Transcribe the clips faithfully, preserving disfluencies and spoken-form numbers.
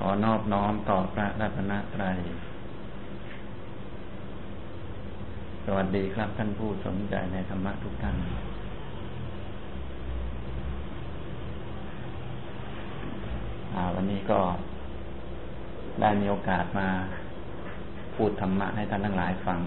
อนอบน้อมต่อพระรัตนตรัยสวัสดีครับท่านผู้สนใจในธรรมะทุกท่านวันนี้ก็ได้มีโอกาสมาพูดธรรมะให้ท่านทั้งหลายฟัง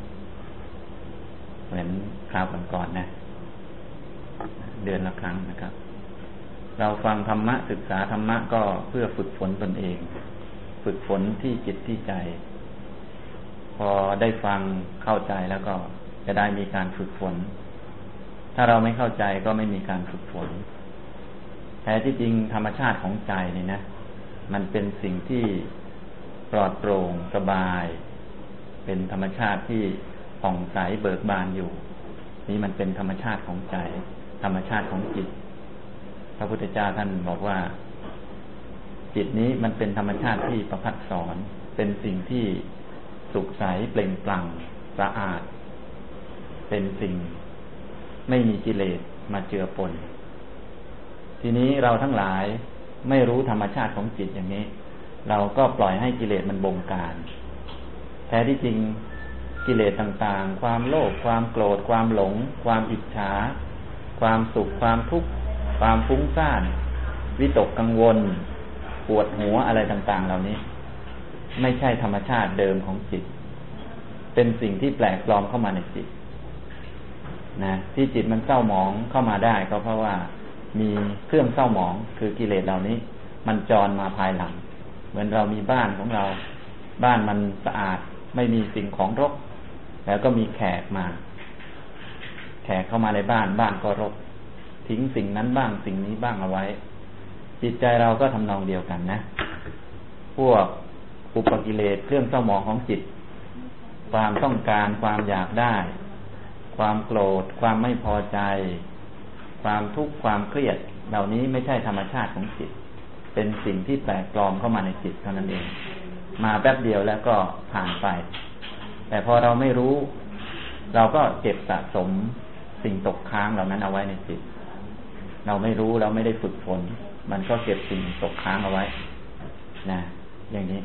เหมือนคราวก่อนๆนะเดือนละครั้งนะครับเราฟังธรรมะศึกษาธรรมะก็เพื่อฝึกฝนตนเองฝึกฝนที่จิตที่ใจพอได้ฟังเข้าใจแล้วก็จะได้มีการฝึกฝนถ้าเราไม่เข้าใจก็ไม่มีการฝึกฝนแท้ที่จริงธรรมชาติของใจนี่นะมันเป็นสิ่งที่ปลอดโปร่งสบายเป็นธรรมชาติที่ผ่องใสเบิกบานอยู่นี่มันเป็นธรรมชาติของใจธรรมชาติของจิตพระพุทธเจ้าท่านบอกว่าจิตนี้มันเป็นธรรมชาติที่ประภัสสรเป็นสิ่งที่สุขใสเปล่งปลั่งสะอาดเป็นสิ่งไม่มีกิเลสมาเจือปนทีนี้เราทั้งหลายไม่รู้ธรรมชาติของจิตอย่างนี้เราก็ปล่อยให้กิเลสมันบงการแท้ที่จริงกิเลสต่างๆความโลภความโกรธความหลงความอิจฉาความสุขความทุกข์ความฟุ้งซ่านวิตกกังวลปวดหัวอะไรต่างๆเหล่านี้ไม่ใช่ธรรมชาติเดิมของจิตเป็นสิ่งที่แปลกปลอมเข้ามาในจิตนะที่จิตมันเศร้าหมองเข้ามาได้ก็เพราะว่ามีเครื่องเศร้าหมองคือกิเลสเหล่านี้มันจรมาภายหลังเหมือนเรามีบ้านของเราบ้านมันสะอาดไม่มีสิ่งของรกแล้วก็มีแขกมาแขกเข้ามาในบ้านบ้านก็รกทิ้งสิ่งนั้นบ้างสิ่งนี้บ้างเอาไว้จิตใจเราก็ทำนองเดียวกันนะพวกอุปกิเลสเครื่องเศร้าหมองของจิตความต้องการความอยากได้ความโกรธความไม่พอใจความทุกข์ความเครียดเหล่านี้ไม่ใช่ธรรมชาติของจิตเป็นสิ่งที่แปลกปลอมเข้ามาในจิตเท่านั้นเองมาแป๊บเดียวแล้วก็ผ่านไปแต่พอเราไม่รู้เราก็เก็บสะสมสิ่งตกค้างเหล่านั้นเอาไว้ในจิตเราไม่รู้เราไม่ได้ฝึกฝนมันก็เก็บสิ่งตกค้างเอาไว้นะอย่างนี้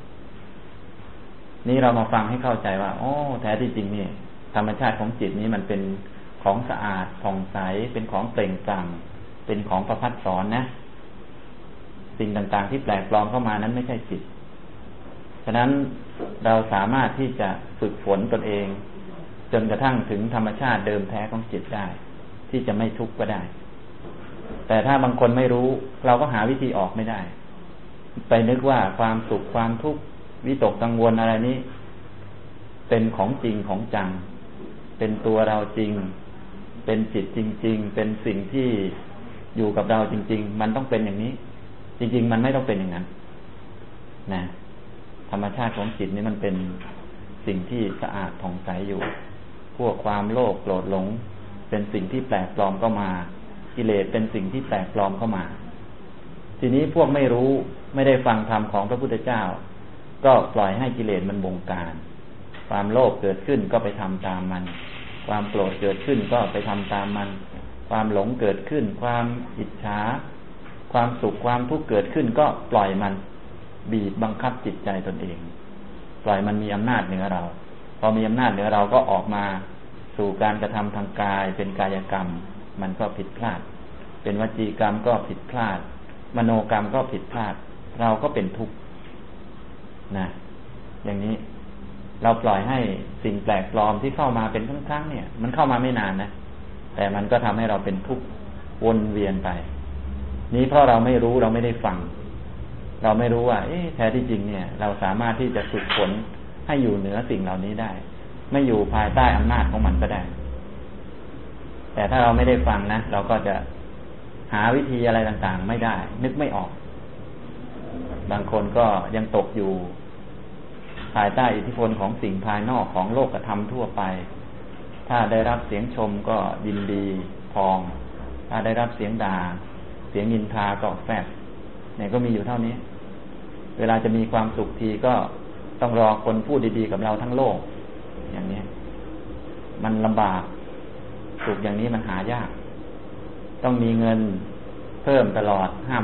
นี่เรามาฟังให้เข้าใจว่าโอ้แท้ที่จริงนี่ธรรมชาติของจิตนี้มันเป็นของสะอาดผ่องใสเป็นของเปล่งปลั่งเป็นของประภัสสรนะสิ่งต่างๆที่แปลกปลอมเข้ามานั้นไม่ใช่จิตฉะนั้นเราสามารถที่จะฝึกฝนตนเองจนกระทั่งถึงธรรมชาติเดิมแท้ของจิตได้ที่จะไม่ทุกข์ก็ได้แต่ถ้าบางคนไม่รู้เราก็หาวิธีออกไม่ได้ไปนึกว่าความสุขความทุกข์วิตกกังวลอะไรนี้เป็นของจริงของจังเป็นตัวเราจริงเป็นจิตจริงๆเป็นสิ่งที่อยู่กับเราจริงๆมันต้องเป็นอย่างนี้จริงๆมันไม่ต้องเป็นอย่างนั้นนะธรรมชาติของจิตนี้มันเป็นสิ่งที่สะอาดผ่องใสอยู่พวกความโลภโกรธหลงเป็นสิ่งที่แปลกปลอมเข้ามากิเลสเป็นสิ่งที่แปลกปลอมเข้ามาทีนี้พวกไม่รู้ไม่ได้ฟังธรรมของพระพุทธเจ้าก็ปล่อยให้กิเลสมันบงการความโลภเกิดขึ้นก็ไปทำตามมันความโกรธเกิดขึ้นก็ไปทำตามมันความหลงเกิดขึ้นความอิจฉาความสุขความทุกข์เกิดขึ้นก็ปล่อยมันบีบบังคับจิตใจตนเองปล่อยมันมีอำนาจเหนือเราพอมีอำนาจเหนือเราก็ออกมาสู่การกระทำทางกายเป็นกายกรรมมันก็ผิดพลาดเป็นวจีกรรมก็ผิดพลาดมโนกรรมก็ผิดพลาดเราก็เป็นทุกข์นะอย่างนี้เราปล่อยให้สิ่งแปลกปลอมที่เข้ามาเป็นครั้งๆเนี่ยมันเข้ามาไม่นานนะแต่มันก็ทำให้เราเป็นทุกข์วนเวียนไปนี้เพราะเราไม่รู้เราไม่ได้ฟังเราไม่รู้ว่าเอ๊ะแท้ที่จริงเนี่ยเราสามารถที่จะฝึกฝนให้อยู่เหนือสิ่งเหล่านี้ได้ไม่อยู่ภายใต้อำนาจของมันก็ได้แต่ถ้าเราไม่ได้ฟังนะเราก็จะหาวิธีอะไรต่างๆไม่ได้นึกไม่ออกบางคนก็ยังตกอยู่ภายใต้อิทธิพลของสิ่งภายนอกของโลกธรรมทั่วไปถ้าได้รับเสียงชมก็ยินดีพองถ้าได้รับเสียงด่าเสียงนินทาก็แฝงเนี่ยก็มีอยู่เท่านี้เวลาจะมีความสุขทีก็ต้องรอคนพูดดีๆกับเราทั้งโลกอย่างนี้มันลำบากสุขอย่างนี้มันหายากต้องมีเงินเพิ่มตลอดห้ามลด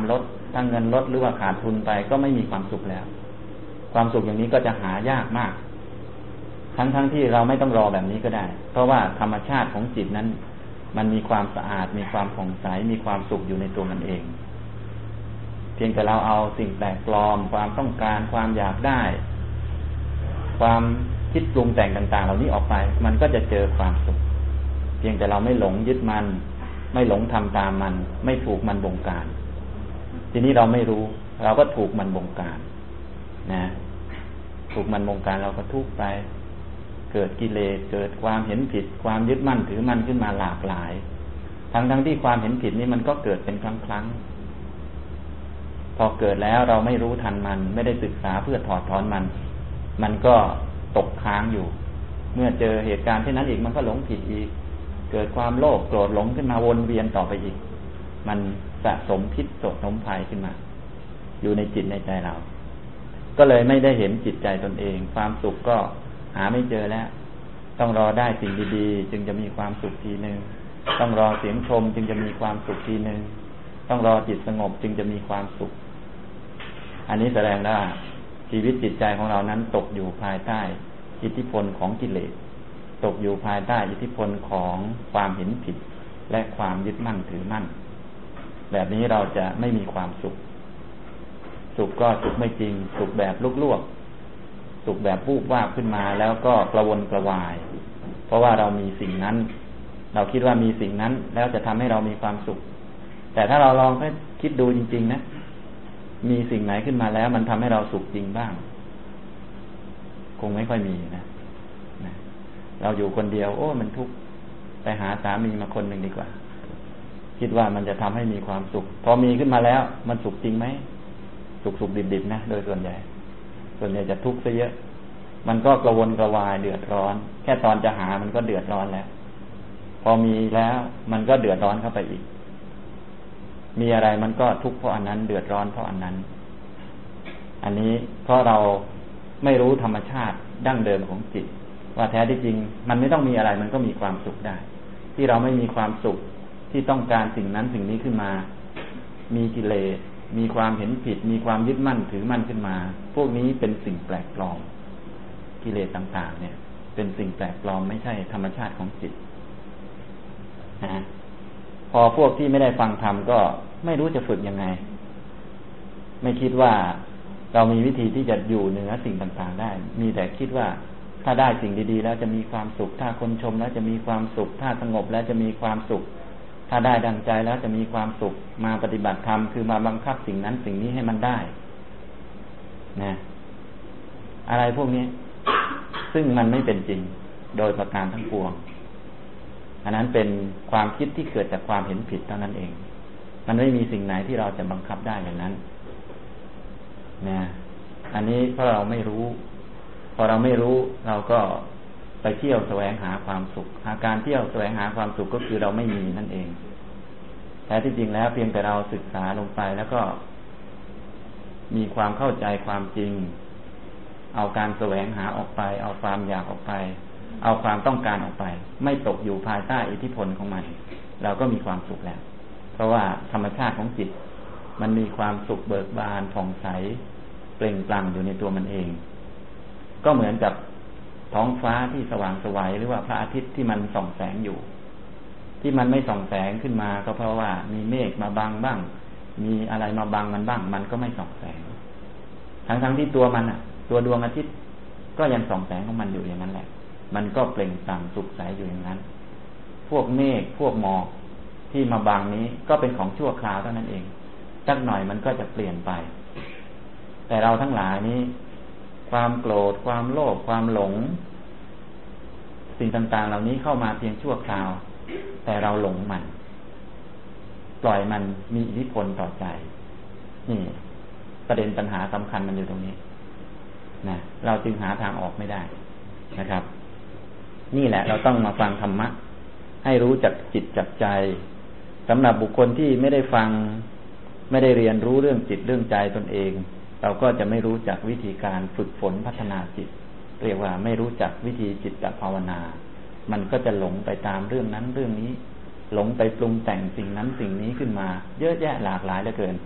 ถ้าเงินลดหรือว่าขาดทุนไปก็ไม่มีความสุขแล้วความสุขอย่างนี้ก็จะหายากมากทั้งๆ ท, ที่เราไม่ต้องรอแบบนี้ก็ได้เพราะว่าธรรมชาติของจิตนั้นมันมีความสะอาดมีความผ่องใสมีความสุขอยู่ในตัวมันเองเพียงแต่เราเอาสิ่งแปลกปลอมความต้องการความอยากได้ความคิดปรุงแต่งต่างๆเหล่านี้ออกไปมันก็จะเจอความสุขเพียงแต่เราไม่หลงยึดมันไม่หลงทำตามมันไม่ถูกมันบงการทีนี้เราไม่รู้เราก็ถูกมันบงการนะถูกมันบงการเราก็ทุกข์ไปเกิดกิเลสเกิดความเห็นผิดความยึดมั่นถือมั่นขึ้นมาหลากหลายทั้งทั้งที่ความเห็นผิดนี้มันก็เกิดเป็นครั้งครั้งพอเกิดแล้วเราไม่รู้ทันมันไม่ได้ศึกษาเพื่อถอดถอนมันมันก็ตกค้างอยู่เมื่อเจอเหตุการณ์เช่นนั้นอีกมันก็หลงผิดอีกเกิดความโลภโกรธหลงขึ้นมาวนเวียนต่อไปอีกมันสะสมพิษสะสมภัยขึ้นมาอยู่ในจิตในใจเราก็เลยไม่ได้เห็นจิตใจตนเองความสุขก็หาไม่เจอแล้วต้องรอได้สิ่งดีๆจึงจะมีความสุขทีนึงต้องรอเสียงชมจึงจะมีความสุขทีนึงต้องรอจิตสงบจึงจะมีความสุขอันนี้แสดงว่าชีวิตจิตใจของเรานั้นตกอยู่ภายใต้อิทธิพลของกิเลสตกอยู่ภายใต้อิทธิพลของความเห็นผิดและความยึดมั่นถือมั่นแบบนี้เราจะไม่มีความสุขสุขก็สุขไม่จริงสุขแบบลวกๆสุขแบบวูบวาบขึ้นมาแล้วก็กระวนกระวายเพราะว่าเรามีสิ่งนั้นเราคิดว่ามีสิ่งนั้นแล้วจะทำให้เรามีความสุขแต่ถ้าเราลองให้คิดดูจริงๆนะมีสิ่งไหนขึ้นมาแล้วมันทำให้เราสุขจริงบ้างคงไม่ค่อยมีนะนะเราอยู่คนเดียวโอ้มันทุกข์ไปหาสามีมาคนหนึ่งดีกว่าคิดว่ามันจะทำให้มีความสุขพอมีขึ้นมาแล้วมันสุขจริงไหมสุขสุขดิบๆนะโดยส่วนใหญ่ส่วนใหญ่จะทุกข์ซะเยอะมันก็กระวนกระวายเดือดร้อนแค่ตอนจะหามันก็เดือดร้อนแล้วพอมีแล้วมันก็เดือดร้อนเข้าไปอีกมีอะไรมันก็ทุกข์เพราะอันนั้นเดือดร้อนเพราะอันนั้นอันนี้เพราะเราไม่รู้ธรรมชาติดั้งเดิมของจิตว่าแท้ที่จริงมันไม่ต้องมีอะไรมันก็มีความสุขได้ที่เราไม่มีความสุขที่ต้องการสิ่งนั้นสิ่งนี้ขึ้นมามีกิเลสมีความเห็นผิดมีความยึดมั่นถือมั่นขึ้นมาพวกนี้เป็นสิ่งแปลกปลอมกิเลสต่างๆเนี่ยเป็นสิ่งแปลกปลอมไม่ใช่ธรรมชาติของจิตนะพอพวกที่ไม่ได้ฟังธรรมก็ไม่รู้จะฝึกยังไงไม่คิดว่าเรามีวิธีที่จะอยู่เหนือสิ่งต่างๆได้มีแต่คิดว่าถ้าได้สิ่งดีๆแล้วจะมีความสุขถ้าคนชมแล้วจะมีความสุขถ้าสงบแล้วจะมีความสุขถ้าได้ดังใจแล้วจะมีความสุขมาปฏิบัติธรรมคือมาบังคับสิ่งนั้นสิ่งนี้ให้มันได้นะอะไรพวกนี้ซึ่งมันไม่เป็นจริงโดยประการทั้งปวงอันนั้นเป็นความคิดที่เกิดจากความเห็นผิดเท่านั้นเองมันไม่มีสิ่งไหนที่เราจะบังคับได้อย่างนั้นนะอันนี้เพราะเราไม่รู้พอเราไม่รู้เราก็ไปเที่ยวแสวงหาความสุขอาการเที่ยวแสวงหาความสุขก็คือเราไม่มีนั่นเองแต่ที่จริงแล้วเพียงแต่เราศึกษาลงไปแล้วก็มีความเข้าใจความจริงเอาการแสวงหาออกไปเอาความอยากออกไปเอาความต้องการออกไปไม่ตกอยู่ภายใต้อิทธิพลของมันเราก็มีความสุขแล้วเพราะว่าธรรมชาติของจิตมันมีความสุขเบิกบานผ่องใสเปล่งปลั่งอยู่ในตัวมันเองก็เหมือนกับท้องฟ้าที่สว่างไสวหรือว่าพระอาทิตย์ที่มันส่องแสงอยู่ที่มันไม่ส่องแสงขึ้นมาก็เพราะว่ามีเมฆมาบังบ้างมีอะไรมาบังมันบ้างมันก็ไม่ส่องแสงทั้งๆที่ตัวมันอ่ะตัวดวงอาทิตย์ก็ยังส่องแสงของมันอยู่อย่างนั้นแหละมันก็เปล่งปลั่งสุขใสอยู่อย่างนั้นพวกเมฆพวกหมอกที่มาบังนี้ก็เป็นของชั่วคราวเท่านั้นเองสักหน่อยมันก็จะเปลี่ยนไปแต่เราทั้งหลายนี้ความโกรธความโลภความหลงสิ่งต่างๆเหล่านี้เข้ามาเพียงชั่วคราวแต่เราหลงมันปล่อยมันมีอิทธิพลต่อใจนี่ประเด็นปัญหาสำคัญมันอยู่ตรงนี้นะเราจึงหาทางออกไม่ได้นะครับนี่แหละเราต้องมาฟังธรรมะให้รู้จักจิตจักใจสำหรับบุคคลที่ไม่ได้ฟังไม่ได้เรียนรู้เรื่องจิตเรื่องใจตนเองเราก็จะไม่รู้จักวิธีการฝึกฝนพัฒนาจิตเรียกว่าไม่รู้จักวิธีจิตภาวนามันก็จะหลงไปตามเรื่องนั้นเรื่องนี้หลงไปปรุงแต่งสิ่งนั้นสิ่งนี้ขึ้นมาเยอะแยะหลากหลายเหลือเกินท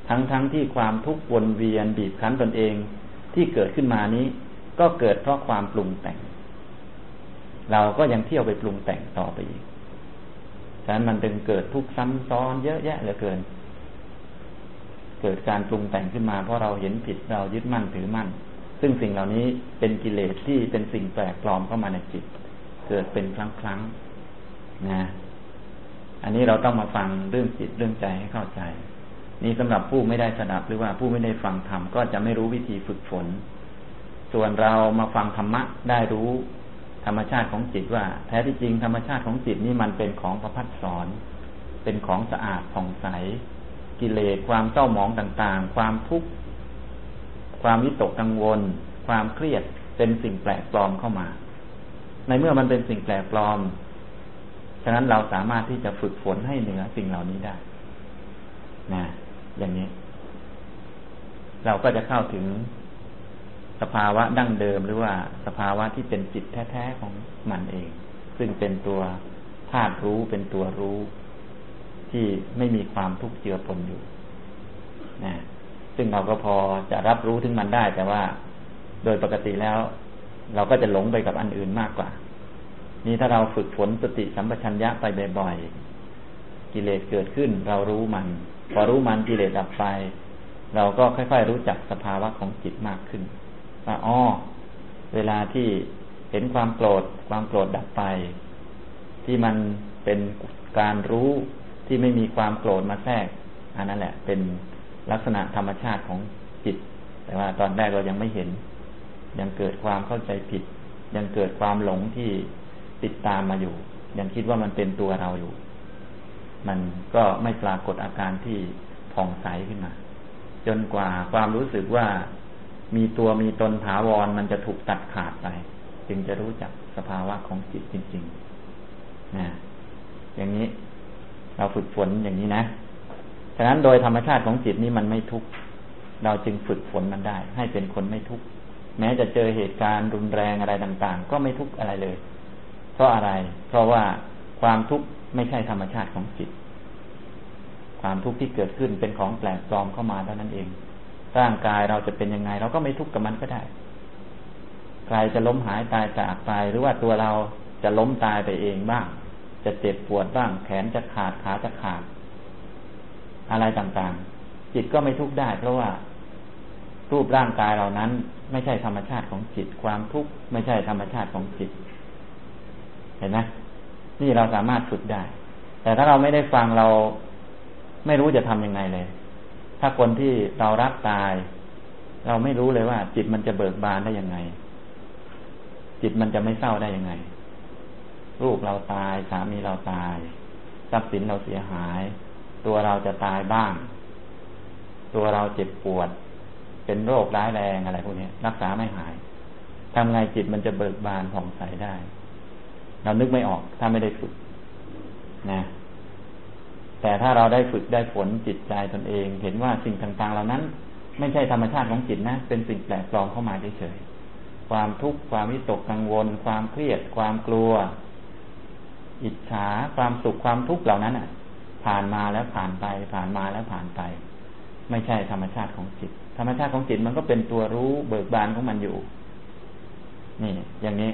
ทั้งๆ ท, ที่ความทุกข์วนเวียนบีบคั้นตนเองที่เกิดขึ้นมานี้ก็เกิดเพราะความปรุงแต่งเราก็ยังเที่ยวไปปรุงแต่งต่อไปอีกฉะนั้นมันจึงเกิดทุกข์ซ้ำซ้อนเยอะแยะเหลือเกินเกิดการปรุงแต่งขึ้นมาเพราะเราเห็นผิดเรายึดมั่นถือมั่นซึ่งสิ่งเหล่านี้เป็นกิเลสที่เป็นสิ่งแปลกปลอมเข้ามาในจิตเกิดเป็นครั้งครั้งนะอันนี้เราต้องมาฟังเรื่องจิตเรื่องใจให้เข้าใจนี่สำหรับผู้ไม่ได้สดับหรือว่าผู้ไม่ได้ฟังธรรมก็จะไม่รู้วิธีฝึกฝนส่วนเรามาฟังธรรมะได้รู้ธรรมชาติของจิตว่าแท้ที่จริงธรรมชาติของจิตนี่มันเป็นของประภัสสรเป็นของสะอาดผ่องใสกิเลสความเศร้าหมองต่างๆความทุกข์ความวิตกกังวลความเครียดเป็นสิ่งแปลกปลอมเข้ามาในเมื่อมันเป็นสิ่งแปลกปลอมฉะนั้นเราสามารถที่จะฝึกฝนให้เหนือสิ่งเหล่านี้ได้นะอย่างนี้เราก็จะเข้าถึงสภาวะดั้งเดิมหรือว่าสภาวะที่เป็นจิตแท้ๆของมันเองซึ่งเป็นตัวธาตุรู้เป็นตัวรู้ที่ไม่มีความทุกข์เจือปนอยู่นะซึ่งเราก็พอจะรับรู้ถึงมันได้แต่ว่าโดยปกติแล้วเราก็จะหลงไปกับอันอื่นมากกว่านี่ถ้าเราฝึกฝนสติสัมปชัญญะไปบ่อยๆกิเลสเกิดขึ้นเรารู้มันพอรู้มันกิเลสดับไปเราก็ค่อยๆรู้จักสภาวะของจิตมากขึ้นว่าอ๋อเวลาที่เห็นความโกรธความโกรธดับไปที่มันเป็นการรู้ที่ไม่มีความโกรธมาแทรกอันนั้นแหละเป็นลักษณะธรรมชาติของจิตแต่ว่าตอนแรกเรายังไม่เห็นยังเกิดความเข้าใจผิดยังเกิดความหลงที่ติดตามมาอยู่ยังคิดว่ามันเป็นตัวเราอยู่มันก็ไม่ปรากฏอาการที่ผ่องใสขึ้นมาจนกว่าความรู้สึกว่ามีตัวมีตนถาวรมันจะถูกตัดขาดไปจึงจะรู้จักสภาวะของจิตจริงๆนะอย่างนี้เราฝึกฝนอย่างนี้นะฉะนั้นโดยธรรมชาติของจิตนี้มันไม่ทุกข์เราจึงฝึกฝนมันได้ให้เป็นคนไม่ทุกข์แม้จะเจอเหตุการณ์รุนแรงอะไรต่างๆก็ไม่ทุกข์อะไรเลยเพราะอะไรเพราะว่าความทุกข์ไม่ใช่ธรรมชาติของจิตความทุกข์ที่เกิดขึ้นเป็นของแปลกปลอมเข้ามาเท่านั้นเองร่างกายเราจะเป็นยังไงเราก็ไม่ทุกข์กับมันก็ได้ใครจะล้มหายตายจากไปหรือว่าตัวเราจะล้มตายไปเองบ้างจะเจ็บปวดบ้างแขนจะขาดขาจะขาดอะไรต่างๆจิตก็ไม่ทุกข์ได้เพราะว่ารูปร่างกายเหล่านั้นไม่ใช่ธรรมชาติของจิตความทุกข์ไม่ใช่ธรรมชาติของจิตเห็นไหมนี่เราสามารถฝึกได้แต่ถ้าเราไม่ได้ฟังเราไม่รู้จะทำยังไงเลยถ้าคนที่เรารักตายเราไม่รู้เลยว่าจิตมันจะเบิกบานได้ยังไงจิตมันจะไม่เศร้าได้ยังไงลูกเราตายสามีเราตายทรัพย์สินเราเสียหายตัวเราจะตายบ้างตัวเราเจ็บปวดเป็นโรคร้ายแรงอะไรพวกนี้รักษาไม่หายทำไงจิตมันจะเบิกบานผ่องใสได้เรานึกไม่ออกถ้าไม่ได้ฝึกนะแต่ถ้าเราได้ฝึกได้ฝนจิตใจตนเองเห็นว่าสิ่งต่างๆเหล่านั้นไม่ใช่ธรรมชาติของจิตนะเป็นสิ่งแปลกปลอมเข้ามาเฉยๆความทุกข์ความวิตกกังวลความเครียดความกลัวอิจฉาความสุขความทุกข์เหล่านั้นอ่ะผ่านมาแล้วผ่านไปผ่านมาแล้วผ่านไปไม่ใช่ธรรมชาติของจิตธรรมชาติของจิตมันก็เป็นตัวรู้เบิกบานของมันอยู่นี่อย่างนี้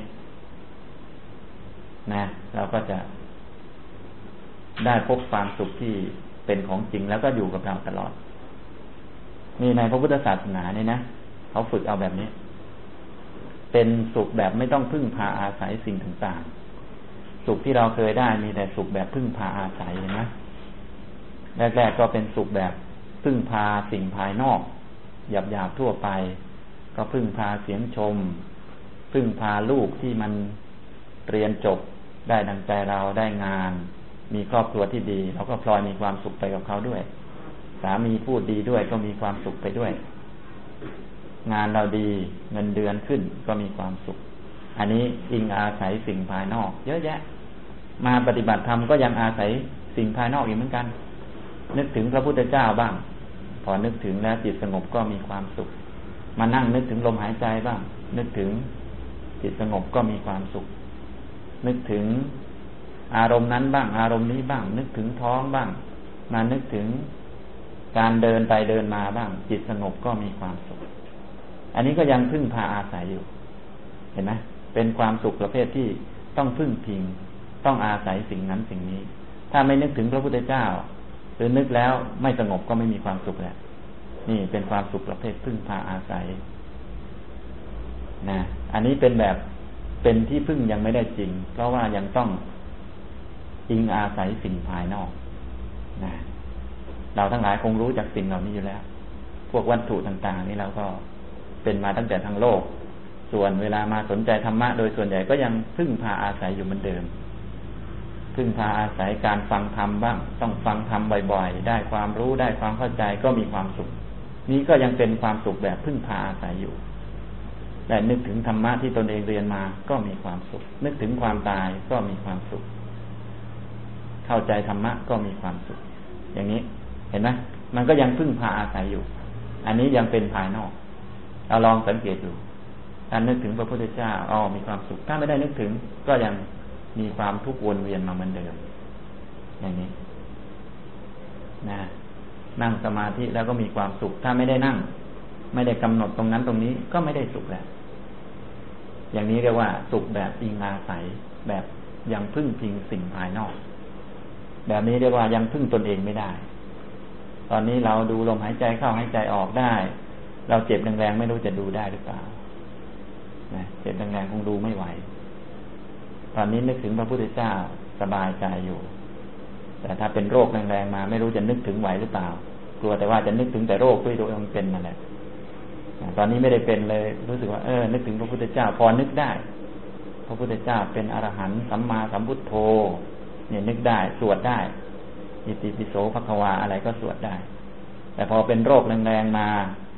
นะเราก็จะได้พบความสุขที่เป็นของจริงแล้วก็อยู่กับเราตลอดมีในพระพุทธศาสนาเนี่ยนะเขาฝึกเอาแบบนี้เป็นสุขแบบไม่ต้องพึ่งพาอาศัยสิ่งต่างๆสุขที่เราเคยได้มีแต่สุขแบบพึ่งพาอาศัยเห็นไหมแรกๆก็เป็นสุขแบบพึ่งพาสิ่งภายนอกหยาบๆทั่วไปก็พึ่งพาเสียงชมพึ่งพาลูกที่มันเรียนจบได้ดังใจเราได้งานมีครอบครัวที่ดีเราก็พลอยมีความสุขไปกับเขาด้วยสามีพูดดีด้วยก็มีความสุขไปด้วยงานเราดีเงินเดือนขึ้นก็มีความสุขอันนี้อิงอาศัยสิ่งภายนอกเยอะแยะมาปฏิบัติธรรมก็ยังอาศัยสิ่งภายนอกอีกเหมือนกันนึกถึงพระพุทธเจ้าบ้างพอนึกถึงแล้วจิตสงบก็มีความสุขมานั่งนึกถึงลมหายใจบ้างนึกถึงจิตสงบก็มีความสุขนึกถึงอารมณ์นั้นบ้างอารมณ์นี้บ้างนึกถึงท้องบ้างมานึกถึงการเดินไปเดินมาบ้างจิตสงบก็มีความสุขอันนี้ก็ยังพึ่งพาอาศัยอยู่เห็นไหมเป็นความสุขประเภทที่ต้องพึ่งพิงต้องอาศัยสิ่งนั้นสิ่งนี้ถ้าไม่นึกถึงพระพุทธเจ้าหรือนึกแล้วไม่สงบก็ไม่มีความสุขแหละนี่เป็นความสุขประเภทพึ่งพาอาศัยนะอันนี้เป็นแบบเป็นที่พึ่งยังไม่ได้จริงเพราะว่ายังต้องอิงอาศัยสิ่งภายนอกนะเราทั้งหลายคงรู้จากสิ่งเหล่านี้อยู่แล้วพวกวัตถุต่างๆนี่เราก็เป็นมาตั้งแต่ทางโลกส่วนเวลามาสนใจธรรมะโดยส่วนใหญ่ก็ยังพึ่งพาอาศัยอยู่เหมือนเดิมพึ่งพาอาศัยการฟังธรรมบ้างต้องฟังธรรมบ่อยๆได้ความรู้ได้ความเข้าใจก็มีความสุขนี้ก็ยังเป็นความสุขแบบพึ่งพาอาศัยอยู่แต่นึกถึงธรรมะที่ตนเองเรียนมาก็มีความสุขนึกถึงความตายก็มีความสุขเข้าใจธรรมะก็มีความสุขอย่างนี้เห็นไหมมันก็ยังพึ่งพาอาศัยอยู่อันนี้ยังเป็นภายนอกเราลองสังเกตดูการนึกถึงพระพุทธเจ้าอ๋อมีความสุขถ้าไม่ได้นึกถึงก็ยังมีความทุกข์วนเวียนมาเหมือนเดิมอย่างนี้นะนั่งสมาธิแล้วก็มีความสุขถ้าไม่ได้นั่งไม่ได้กำหนดตรงนั้นตรงนี้ก็ไม่ได้สุขแล้วอย่างนี้เรียกว่าสุขแบบอิงอาศัยแบบยังพึ่งพิงสิ่งภายนอกแบบนี้เรียกว่ายังพึ่งตนเองไม่ได้ตอนนี้เราดูลมหายใจเข้าหายใจออกได้เราเจ็บแรงๆไม่รู้จะดูได้หรือเปล่านะเจ็บแรงๆคงดูไม่ไหวตอนนี้นึกถึงพระพุทธเจ้าสบายใจอยู่แต่ถ้าเป็นโรคแรงๆมาไม่รู้จะนึกถึงไหวหรือเปล่ากลัวแต่ว่าจะนึกถึงแต่โรคด้วยตัวเองเป็นนั่นแหละตอนนี้ไม่ได้เป็นเลยรู้สึกว่าเออนึกถึงพระพุทธเจ้าพอนึกได้พระพุทธเจ้าเป็นอรหันต์สัมมาสัมพุทโธเนี่ยนึกได้สวดได้อิติปิโสภควาอะไรก็สวดได้แต่พอเป็นโรคแรงๆมา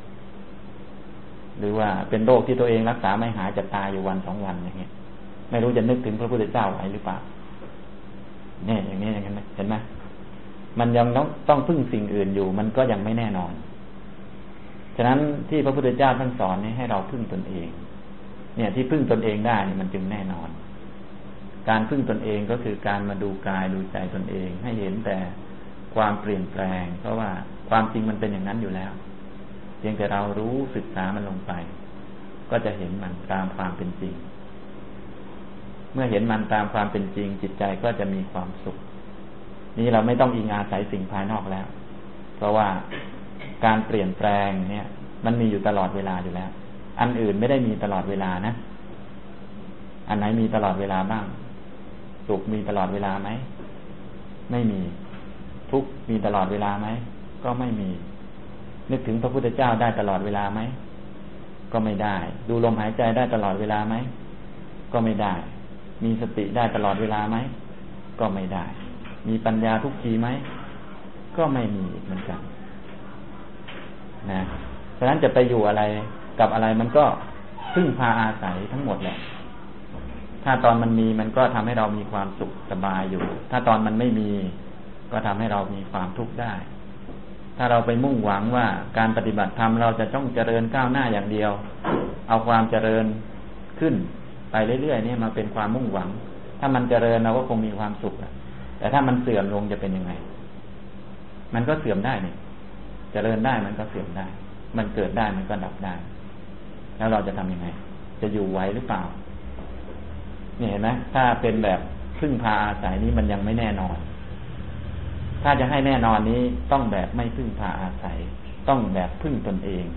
หรือว่าเป็นโรคที่ตัวเองรักษาไม่หายจะตายอยู่วันสองวันอย่างเงี้ยไม่รู้จะนึกถึงพระพุทธเจ้าไหวหรือเปล่าเนี่ยอย่างนี้อย่างนั้นเห็นไหมมันยังต้องต้องพึ่งสิ่งอื่นอยู่มันก็ยังไม่แน่นอนฉะนั้นที่พระพุทธเจ้าท่านสอนนี่ให้เราพึ่งตนเองเนี่ยที่พึ่งตนเองได้มันจึงแน่นอนการพึ่งตนเองก็คือการมาดูกายดูใจตนเองให้เห็นแต่ความเปลี่ยนแปลงเพราะว่าความจริงมันเป็นอย่างนั้นอยู่แล้วเพียงแต่เรารู้ศึกษามันลงไปก็จะเห็นมันตามความเป็นจริงเมื่อเห็นมันตามความเป็นจริงจิตใจก็จะมีความสุขนี้เราไม่ต้องอิงอาศัยสิ่งภายนอกแล้วเพราะว่าการเปลี่ยนแปลงเนี่ยมันมีอยู่ตลอดเวลาอยู่แล้วอันอื่นไม่ได้มีตลอดเวลานะอันไหนมีตลอดเวลาบ้างสุขมีตลอดเวลาไหมไม่มีทุกข์มีตลอดเวลาไหมก็ไม่มีนึกถึงพระพุทธเจ้าได้ตลอดเวลาไหมก็ไม่ได้ดูลมหายใจได้ตลอดเวลาไหมก็ไม่ได้มีสติได้ตลอดเวลาไหมก็ไม่ได้มีปัญญาทุกทีไหมก็ไม่มีเหมือนกันนะเพราะฉะนั้นจะไปอยู่อะไรกับอะไรมันก็พึ่งพาอาศัยทั้งหมดแหละถ้าตอนมันมีมันก็ทำให้เรามีความสุขสบายอยู่ถ้าตอนมันไม่มีก็ทำให้เรามีความทุกข์ได้ถ้าเราไปมุ่งหวังว่าการปฏิบัติธรรมเราจะต้องเจริญก้าวหน้าอย่างเดียวเอาความเจริญขึ้นไปเรื่อยๆนี่มาเป็นความมุ่งหวังถ้ามันเจริญเราก็คงมีความสุขแต่ถ้ามันเสื่อมลงจะเป็นยังไงมันก็เสื่อมได้นี่เจริญได้มันก็เสื่อมได้มันเกิดได้มันก็ดับได้แล้วเราจะทำยังไงจะอยู่ไหวหรือเปล่านี่เห็นไหมถ้าเป็นแบบพึ่งพาอาศัยนี้มันยังไม่แน่นอนถ้าจะให้แน่นอนนี้ต้องแบบไม่พึ่งพาอาศัยต้องแบบพึ่งตนเอง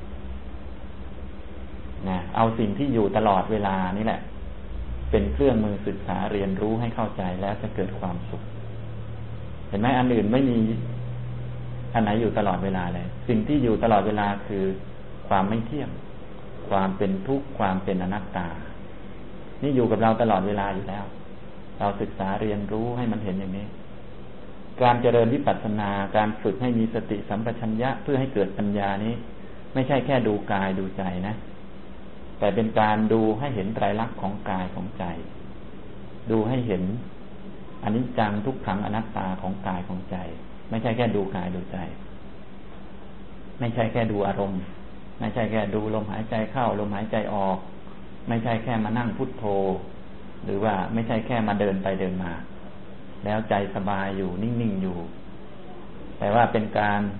นะเอาสิ่งที่อยู่ตลอดเวลานี่แหละเป็นเครื่องมือศึกษาเรียนรู้ให้เข้าใจแล้วจะเกิดความสุขเห็นไหมอันอื่นไม่มีอันไหนอยู่ตลอดเวลาเลยสิ่งที่อยู่ตลอดเวลาคือความไม่เที่ยงความเป็นทุกข์ความเป็นอนัตตานี่อยู่กับเราตลอดเวลาอยู่แล้วเราศึกษาเรียนรู้ให้มันเห็นอย่างนี้การเจริญวิปัสสนาการฝึกให้มีสติสัมปชัญญะเพื่อให้เกิดปัญญานี้ไม่ใช่แค่ดูกายดูใจนะแต่เป็นการดูให้เห็นไตรลักษณ์ของกายของใจดูให้เห็นอนิจจังทุกขังอนัตตาของกายของใจไม่ใช่แค่ดูกายดูใจไม่ใช่แค่ดูอารมณ์ไม่ใช่แค่ดูลมหายใจเข้าลมหายใจออกไม่ใช่แค่มานั่งพุทโธหรือว่าไม่ใช่แค่มาเดินไปเดินมาแล้วใจสบายอยู่นิ่งๆอยู่แต่ว่าเป็นการเ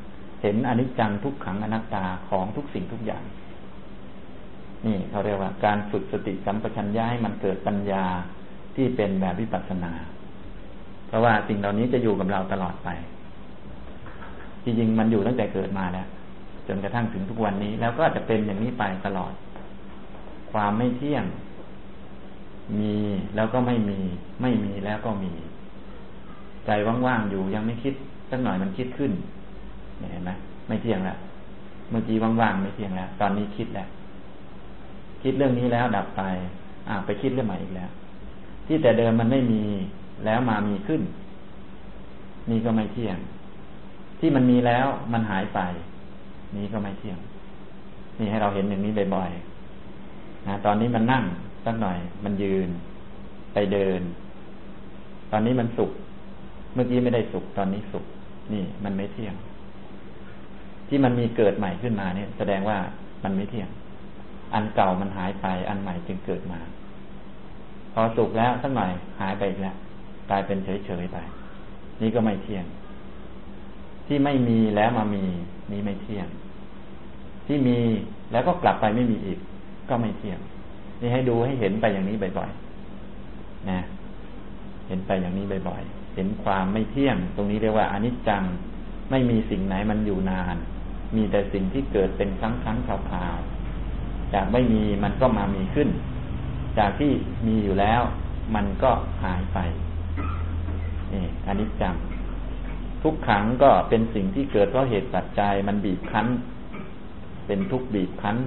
เห็นอนิจจังทุกขังอนัตตาของทุกสิ่งทุกอย่างนี่เขาเรียกว่าการฝึกสติสัมปชัญญะให้มันเกิดปัญญาที่เป็นแบบวิปัสสนาเพราะว่าสิ่งเหล่านี้จะอยู่กับเราตลอดไปจริงๆมันอยู่ตั้งแต่เกิดมาแล้วจนกระทั่งถึงทุกวันนี้แล้วก็จะเป็นอย่างนี้ไปตลอดความไม่เที่ยงมีแล้วก็ไม่มีไม่มีแล้วก็มีใจว่างๆอยู่ยังไม่คิดสักหน่อยมันคิดขึ้นเห็นไหมไม่เที่ยงแล้วเมื่อกี้ว่างๆไม่เที่ยงแล้วตอนนี้คิดแล้วคิดเรื่องนี้แล้วดับไปอ่าไปคิดเรื่องใหม่อีกแล้วที่แต่เดิมมันไม่มีแล้วมามีขึ้นนี่ก็ไม่เที่ยงที่มันมีแล้วมันหายไปนี่ก็ไม่เที่ยงนี่ให้เราเห็นอย่างนี้บ่อยๆนะตอนนี้มันนั่งสักหน่อยมันยืนไปเดินตอนนี้มันสุขเมื่อกี้ไม่ได้สุขตอนนี้สุขนี่มันไม่เที่ยงที่มันมีเกิดใหม่ขึ้นมาเนี่ยแสดงว่ามันไม่เที่ยงอันเก่ามันหายไปอันใหม่จึงเกิดมาพอสุขแล้วสักหน่อยหายไปอีกแล้วกลายเป็นเฉยๆไปนี่ก็ไม่เที่ยงที่ไม่มีแล้วมามีนี่ไม่เที่ยงที่มีแล้วก็กลับไปไม่มีอีกก็ไม่เที่ยงนี่ให้ดูให้เห็นไปอย่างนี้บ่อยๆนะเห็นไปอย่างนี้บ่อยๆเห็นความไม่เที่ยงตรงนี้เรียกว่าอนิจจังไม่มีสิ่งไหนมันอยู่นานมีแต่สิ่งที่เกิดเป็นครั้งครั้งคราวคราวจากไม่มีมันก็มามีขึ้นจากที่มีอยู่แล้วมันก็หายไปนี่อนิจจังทุกขังก็เป็นสิ่งที่เกิดเพราะเหตุปัจจัยมันบีบคั้นเป็นทุกข์บีบคั้น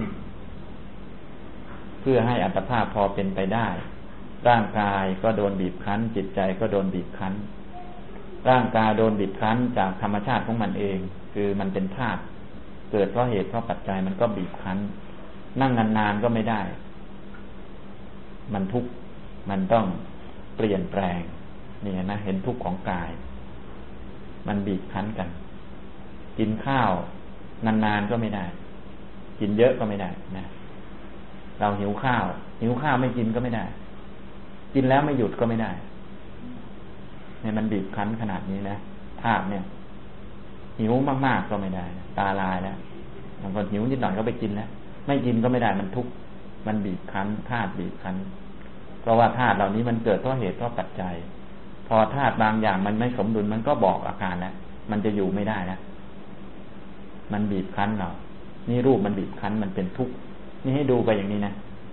เพื่อให้อัตภาพพอเป็นไปได้ร่างกายก็โดนบีบคั้นจิตใจก็โดนบีบคั้นร่างกายโดนบีบคั้นจากธรรมชาติของมันเองคือมันเป็นธาตุเกิดเพราะเหตุเพราะปัจจัยมันก็บีบคั้นนั่งนานๆก็ไม่ได้มันทุกข์มันต้องเปลี่ยนแปลงนี่นะเห็นทุกข์ของกายมันบีบคั้นกันกินข้าวนานๆก็ไม่ได้กินเยอะก็ไม่ได้นะเราหิวข้าวหิวข้าวไม่กินก็ไม่ได้กินแล้วไม่หยุดก็ไม่ได้เนี่ยมันบีบคั้นขนาดนี้นะธาตุเนี่ยหิวมากๆก็ไม่ได้ตาลายแล้วบางคนหิวนิดหน่อยก็ไปกินแล้วไม่กินก็ไม่ได้มันทุกข์มันบีบคั้นธาตุบีบคั้นเพราะว่าธาตุเหล่านี้มันเกิดเพราะเหตุเพราะปัจจัยพอธาตุบางอย่างมันไม่สมดุลมันก็บอกอาการแล้วมันจะอยู่ไม่ได้แล้วมันบีบคั้นเรานี่รูปมันบีบคั้นมันเป็นทุกข์นี่ให้ดูไปอย่างนี้นะ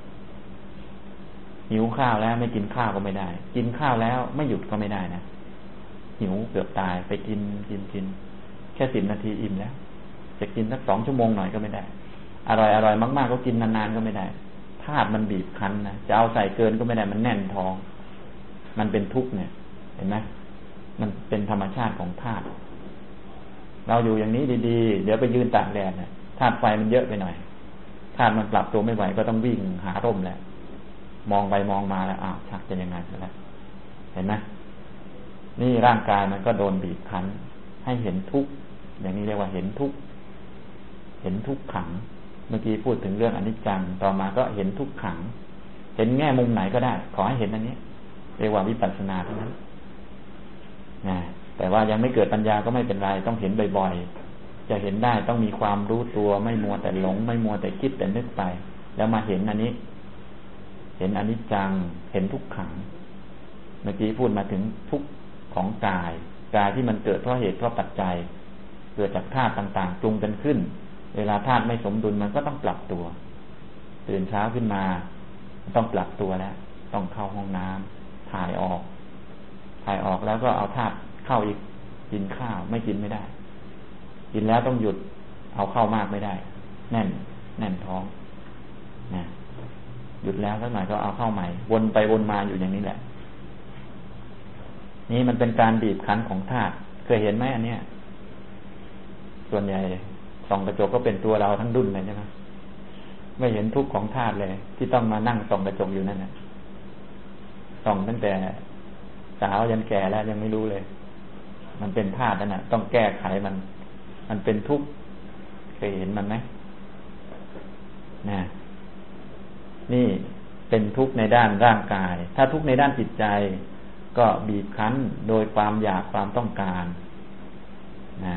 หิวข้าวแล้วไม่กินข้าวก็ไม่ได้กินข้าวแล้วไม่หยุดก็ไม่ได้นะหิวเกือบตายไปกินกินกินแค่สิบนาทีอิ่มแล้วจะกินสักสองชั่วโมงหน่อยก็ไม่ได้อร่อยอร่อยมากๆก็กินนานๆก็ไม่ได้ธาตุมันบีบคั้นนะจะเอาใส่เกินก็ไม่ได้มันแน่นท้องมันเป็นทุกข์เนี่ยเห็นไหมมันเป็นธรรมชาติของธาตุเราอยู่อย่างนี้ดีๆเดี๋ยวไปยืนตากแดดเนี่ยธาตุไฟมันเยอะไปหน่อยธาตุมันปรับตัวไม่ไหวก็ต้องวิ่งหาร่มแล้วมองไปมองมาแล้วอ้าวชักจะยังไงแล้วเห็นไหมนี่ร่างกายมันก็โดนบีบคั้นให้เห็นทุกข์อย่างนี้เรียกว่าเห็นทุกข์เห็นทุกขังเมื่อกี้พูดถึงเรื่องอนิจจังต่อมาก็เห็นทุกขังเห็นแง่มุมไหนก็ได้ขอให้เห็นอันนี้เรียกว่าวิปัสสนาเท่านั้นนะแต่ว่ายังไม่เกิดปัญญาก็ไม่เป็นไรต้องเห็นบ่อยๆจะเห็นได้ต้องมีความรู้ตัวไม่มัวแต่หลงไม่มัวแต่คิดแต่นึกไปแล้วมาเห็นอันนี้เห็นอนิจจังเห็นทุกขังเมื่อกี้พูดมาถึงทุกข์ของกายกายที่มันเกิดเพราะเหตุเพราะปัจจัยเกิดจากธาตุต่างๆปรุงกันขึ้นเวลาธาตุไม่สมดุลมันก็ต้องปรับตัวตื่นเช้าขึ้นมาต้องปรับตัวแล้วต้องเข้าห้องน้ำถ่ายออกถ่ายออกแล้วก็เอาธาตุเข้าอีกกินข้าวไม่กินไม่ได้กินแล้วต้องหยุดเอาเข้ามากไม่ได้แน่นแน่นท้องนะหยุดแล้วสักหน่อยก็เอาเข้าใหม่วนไปวนมาอยู่อย่างนี้แหละนี่มันเป็นการบีบคั้นของธาตุเคยเห็นไหมอันเนี้ยส่วนใหญ่ส่องกระจกก็เป็นตัวเราทั้งดุนเลยใช่ไหมไม่เห็นทุกข์ของธาตุเลยที่ต้องมานั่งส่องกระจกอยู่นั่นน่ะส่องตั้งแต่สาวยันแก่แล้วยังไม่รู้เลยมันเป็นธาตุนั่นน่ะต้องแก้ไขมันมันเป็นทุกข์เคยเห็นมันไหมนะนี่เป็นทุกข์ในด้านร่างกายถ้าทุกข์ในด้านจิตใจก็บีบคั้นโดยความอยากความต้องการนะ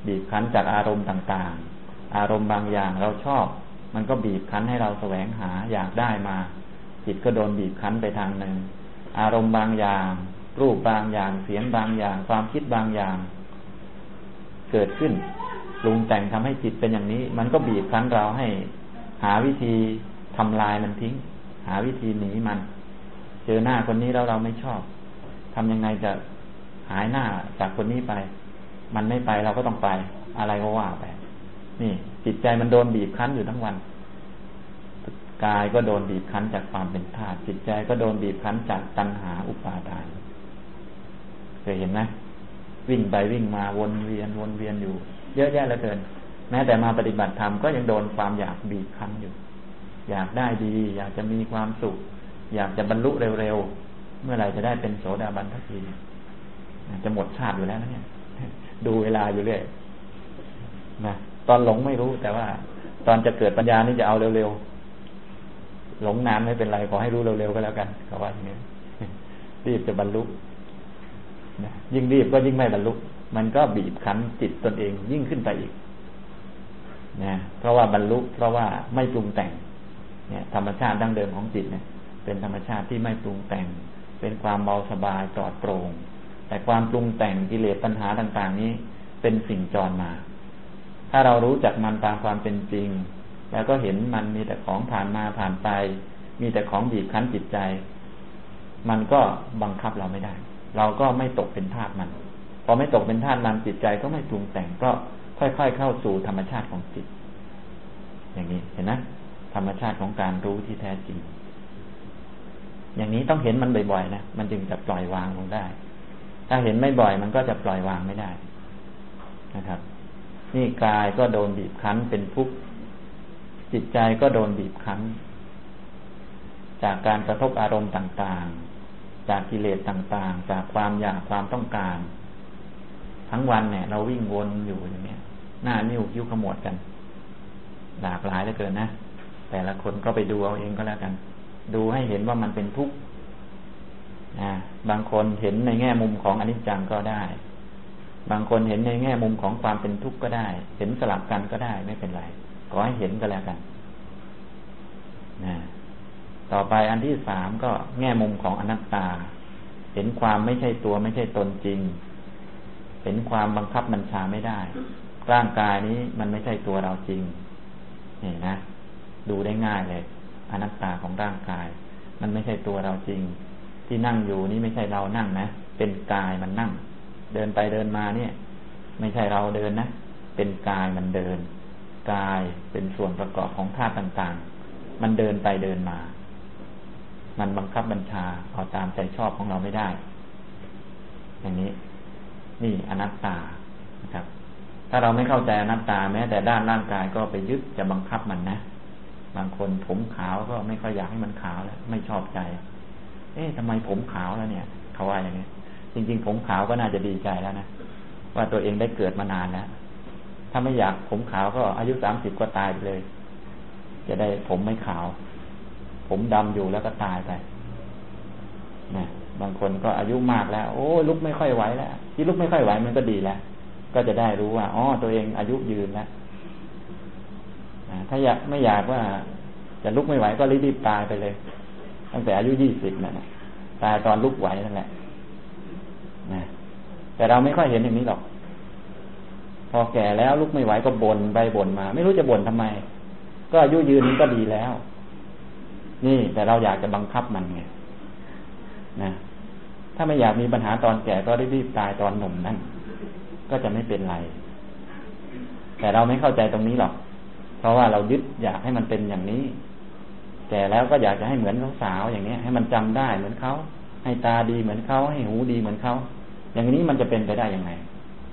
บีบคั้นจากอารมณ์ต่างๆอารมณ์บางอย่างเราชอบมันก็บีบคั้นให้เราแสวงหาอยากได้มาจิตก็โดนบีบคั้นไปทางหนึ่งอารมณ์บางอย่างรูปบางอย่างเสียงบางอย่างความคิดบางอย่างเกิดขึ้นปรุงแต่งทำให้จิตเป็นอย่างนี้มันก็บีบคั้นเราให้หาวิธีทำลายมันทิ้งหาวิธีหนีมันเจอหน้าคนนี้แล้วเราไม่ชอบทำยังไงจะหายหน้าจากคนนี้ไปมันไม่ไปเราก็ต้องไปอะไรก็ว่าไปนี่จิตใจมันโดนบีบคั้นอยู่ทั้งวันกายก็โดนบีบคั้นจากความเป็นธาตุจิตใจก็โดนบีบคั้นจากตัณหาอุปาทานเคยเห็นไหมวิ่งไปวิ่งมาวนเวียนวนเวียนอยู่เยอะแยะเหลือเกินแม้แต่มาปฏิบัติธรรมก็ยังโดนความอยากบีบคั้นอยู่อยากได้ดีอยากจะมีความสุขอยากจะบรรลุเร็วๆเมื่อไหร่จะได้เป็นโสดาบันทันทีจะหมดชาติอยู่แล้วนะเนี่ยดูเวลาอยู่เรื่อยนะตอนหลงไม่รู้แต่ว่าตอนจะเกิดปัญญานี่จะเอาเร็วๆหลงนานไม่เป็นไรขอให้รู้เร็วๆก็แล้วกันเขาว่าอย่างนี้รีบจะบรรลุนะยิ่งรีบก็ยิ่งไม่บรรลุมันก็บีบคั้นจิตตนเองยิ่งขึ้นไปอีกนะเพราะว่าบรรลุเพราะว่าไม่ปรุงแต่งเนี่ยธรรมชาติดั้งเดิมของจิตเนี่ยเป็นธรรมชาติที่ไม่ปรุงแต่งเป็นความเบาสบายปลอดโปร่งแต่ความปรุงแต่งกิเลสตัณหาต่างๆนี้เป็นสิ่งจรมาถ้าเรารู้จักมันตามความเป็นจริงแล้วก็เห็นมันมีแต่ของผ่านมาผ่านไปมีแต่ของบีบคั้นจิตใจมันก็บังคับเราไม่ได้เราก็ไม่ตกเป็นทาสมันพอไม่ตกเป็นทาสมันจิตใจก็ไม่ปรุงแต่งก็ค่อยๆเข้าสู่ธรรมชาติของจิตอย่างนี้เห็นนะธรรมชาติของการรู้ที่แท้จริงอย่างนี้ต้องเห็นมันบ่อยๆนะมันจึงจะปล่อยวางลงได้ถ้าเห็นไม่บ่อยมันก็จะปล่อยวางไม่ได้นะครับนี่กายก็โดนบีบคั้นเป็นทุกข์จิตใจก็โดนบีบคั้นจากการกระทบอารมณ์ต่างๆจากกิเลสต่างๆจากความอยากความต้องการทั้งวันเนี่ยเราวิ่งวนอยู่อย่างนี้หน้านิ้วคิ้วขมวดกันหลากหลายเหลือเกินนะแต่ละคนก็ไปดูเอาเองก็แล้วกันดูให้เห็นว่ามันเป็นทุกข์นะบางคนเห็นในแง่มุมของอนิจจังก็ได้บางคนเห็นในแง่มุมของความเป็นทุกข์ก็ได้เห็นสลับกันก็ได้ไม่เป็นไรขอให้เห็นก็แล้วกันนะต่อไปอันที่สามก็แง่มุมของอนัตตาเห็นความไม่ใช่ตัวไม่ใช่ตนจริงเห็นความบังคับบัญชาไม่ได้ร่างกายนี้มันไม่ใช่ตัวเราจริงนี่นะดูได้ง่ายเลยอนัตตาของร่างกายมันไม่ใช่ตัวเราจริงที่นั่งอยู่นี่ไม่ใช่เรานั่งนะเป็นกายมันนั่งเดินไปเดินมาเนี่ยไม่ใช่เราเดินนะเป็นกายมันเดินกายเป็นส่วนประกอบของธาตุต่างๆมันเดินไปเดินมามันบังคับบัญชาเอาตามใจชอบของเราไม่ได้อย่างนี้นี่อนัตตานะครับถ้าเราไม่เข้าใจอนัตตาแม้แต่ด้านร่างกายก็ไปยึดจะบังคับมันนะบางคนผมขาวก็ไม่ค่อยอยากให้มันขาวแล้วไม่ชอบใจเอ๊ะทำไมผมขาวแล้วเนี่ยเขาว่าอย่างนี้จริงๆผมขาวก็น่าจะดีใจแล้วนะว่าตัวเองได้เกิดมานานแล้วถ้าไม่อยากผมขาวก็อายุสามสิบก็ตายไปเลยจะได้ผมไม่ขาวผมดำอยู่แล้วก็ตายไปนะบางคนก็อายุมากแล้วโอ้ลุกไม่ค่อยไหวแล้วที่ลุกไม่ค่อยไหวมันก็ดีแล้วก็จะได้รู้ว่าอ๋อตัวเองอายุยืนแล้วถ้าอยากไม่อยากว่าจะลุกไม่ไหวก็รีบๆตายไปเลยตั้งแต่อายุยี่สิบนั่นแหละตายตอนลุกไหวนั่นแหละนะแต่เราไม่ค่อยเห็นอย่างนี้หรอกพอแก่แล้วลุกไม่ไหวก็บ่นไปบ่นมาไม่รู้จะบ่นทำไมก็อายุยืนนี้ก็ดีแล้วนี่แต่เราอยากจะบังคับมันไงนะถ้าไม่อยากมีปัญหาตอนแก่ก็รีบๆตายตอนหนุ่มนั่นก็จะไม่เป็นไรแต่เราไม่เข้าใจตรงนี้หรอกเพราะว่าเรายึดอยากให้มันเป็นอย่างนี้แก่แล้วก็อยากจะให้เหมือนสาวๆอย่างนี้ให้มันจำได้เหมือนเขาให้ตาดีเหมือนเขาให้หูดีเหมือนเขาอย่างนี้มันจะเป็นไปได้ยังไง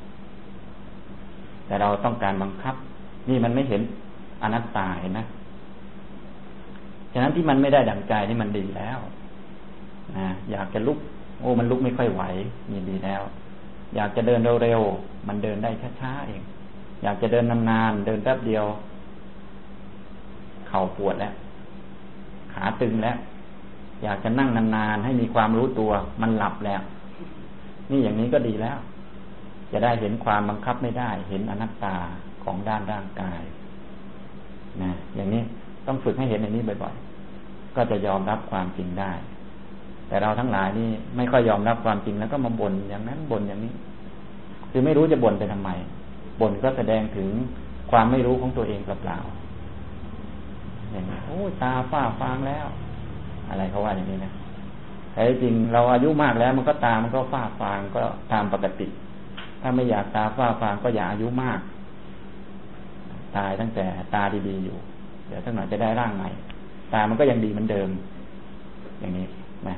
แต่เราต้องการบังคับนี่มันไม่เห็นอนัตตาเห็นนะฉะนั้นที่มันไม่ได้ดั่งใจนี่มันดีแล้วนะอยากจะลุกโอ้มันลุกไม่ค่อยไหวนี่ดีแล้วอยากจะเดินเร็วๆมันเดินได้ช้าๆเองอยากจะเดินนานๆเดินแป๊บเดียวเข่าปวดแล้วขาตึงแล้วอยากจะนั่งนานๆให้มีความรู้ตัวมันหลับแล้วนี่อย่างนี้ก็ดีแล้วจะได้เห็นความบังคับไม่ได้เห็นอนัตตาของด้านร่างกายนะอย่างนี้ต้องฝึกให้เห็นอย่างนี้บ่อยๆก็จะยอมรับความจริงได้แต่เราทั้งหลายนี่ไม่ค่อยยอมรับความจริงแล้วก็มาบ่นอย่างนั้นบ่นอย่างนี้คือไม่รู้จะบ่นไปทำไมบ่นก็แสดงถึงความไม่รู้ของตัวเองเปล่าๆอย่างนี้โอ้ตาฝ้าฟางแล้วอะไรเขาว่าอย่างนี้นะแต่จริงเราอายุมากแล้วมันก็ตามันก็ฝ้าฟางก็ตามปกติถ้าไม่อยากตาฝ้าฟางก็อย่าอายุมากตายตั้งแต่ตาดีๆอยู่เดี๋ยวสักหน่อยจะได้ร่างใหม่ตามันก็ยังดีเหมือนเดิมอย่างนี้นะ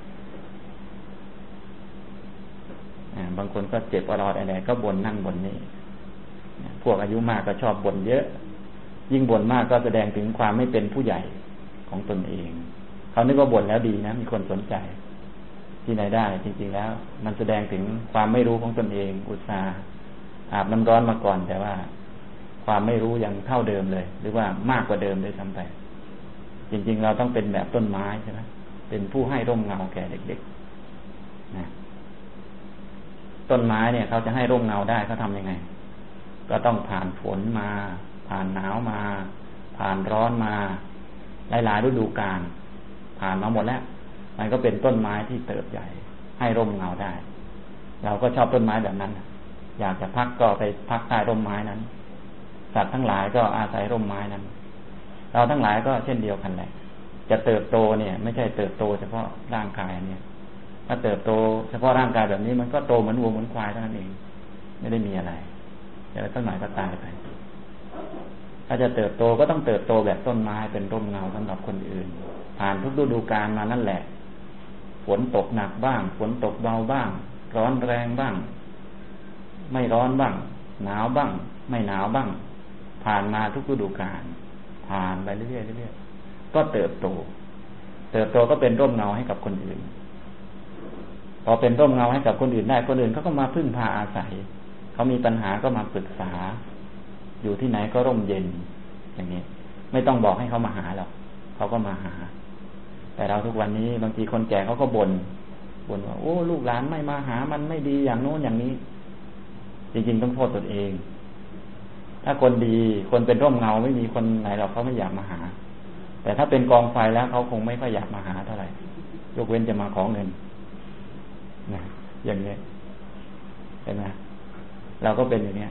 บางคนก็เจ็บอรอดอะไรก็บ่นนั่นบ่นนี่พวกอายุมากก็ชอบบ่นเยอะยิ่งบ่นมากก็แสดงถึงความไม่เป็นผู้ใหญ่ของตนเองเขานึกว่าบ่นแล้วดีนะมีคนสนใจที่ไหนได้จริงๆแล้วมันแสดงถึงความไม่รู้ของตนเองอุตส่าห์อาบน้ำร้อนมาก่อนแต่ว่าความไม่รู้ยังเท่าเดิมเลยหรือว่ามากกว่าเดิมด้วยซ้ำไปจริงๆเราต้องเป็นแบบต้นไม้ใช่ไหมเป็นผู้ให้ร่มเงาแก่เด็กๆนะต้นไม้เนี่ยเขาจะให้ร่มเงาได้เขาทำยังไงก็ต้องผ่านฝนมาผ่านหนาวมาผ่านร้อนมาหลายๆฤดูกาลผ่านมาหมดแล้วมันก็เป็นต้นไม้ที่เติบใหญ่ให้ร่มเงาได้เราก็ชอบต้นไม้แบบนั้นอยากจะพักก็ไปพักใต้ร่มไม้นั้นสัตว์ทั้งหลายก็อาศัยร่มไม้นั้นเราทั้งหลายก็เช่นเดียวกันแหละจะเติบโตเนี่ยไม่ใช่เติบโตเฉพาะร่างกายเนี่ยถ้าเติบโตเฉพาะร่างกายแบบนี้มันก็โตเหมือนวัวเหมือนควายเท่านั้นเองไม่ได้มีอะไรเดี๋ยวสักหน่อยก็ตายไปถ้าจะเติบโตก็ต้องเติบโตแบบต้นไม้เป็นร่มเงาสำหรับคนอื่นผ่านทุกฤดูกาลมานั่นแหละฝนตกหนักบ้างฝนตกเบาบ้างร้อนแรงบ้างไม่ร้อนบ้างหนาวบ้างไม่หนาวบ้างผ่านมาทุกฤดูกาลผ่านไปเรื่อยๆเรื่อยๆก็เติบโตเติบโตก็เป็นร่มเงาให้กับคนอื่นพอเป็นร่มเงาให้กับคนอื่นได้คนอื่นเขาก็มาพึ่งพาอาศัยเขามีปัญหาก็มาปรึกษาอยู่ที่ไหนก็ร่มเย็นอย่างนี้ไม่ต้องบอกให้เขามาหาหรอกเขาก็มาหาแต่เราทุกวันนี้บางทีคนแก่เขาก็บ่นบ่นว่าโอ้ลูกหลานไม่มาหามันไม่ดีอย่างโน้นอย่างนี้จริงๆต้องโทษตนเองถ้าคนดีคนเป็นร่มเงาไม่มีคนไหนหรอกเขาไม่อยากมาหาแต่ถ้าเป็นกองไฟแล้วเขาคงไม่ค่อยอยากมาหาเท่าไหร่ยกเว้นจะมาขอเงินนะอย่างนี้เห็นไหมเราก็เป็นอย่างนี้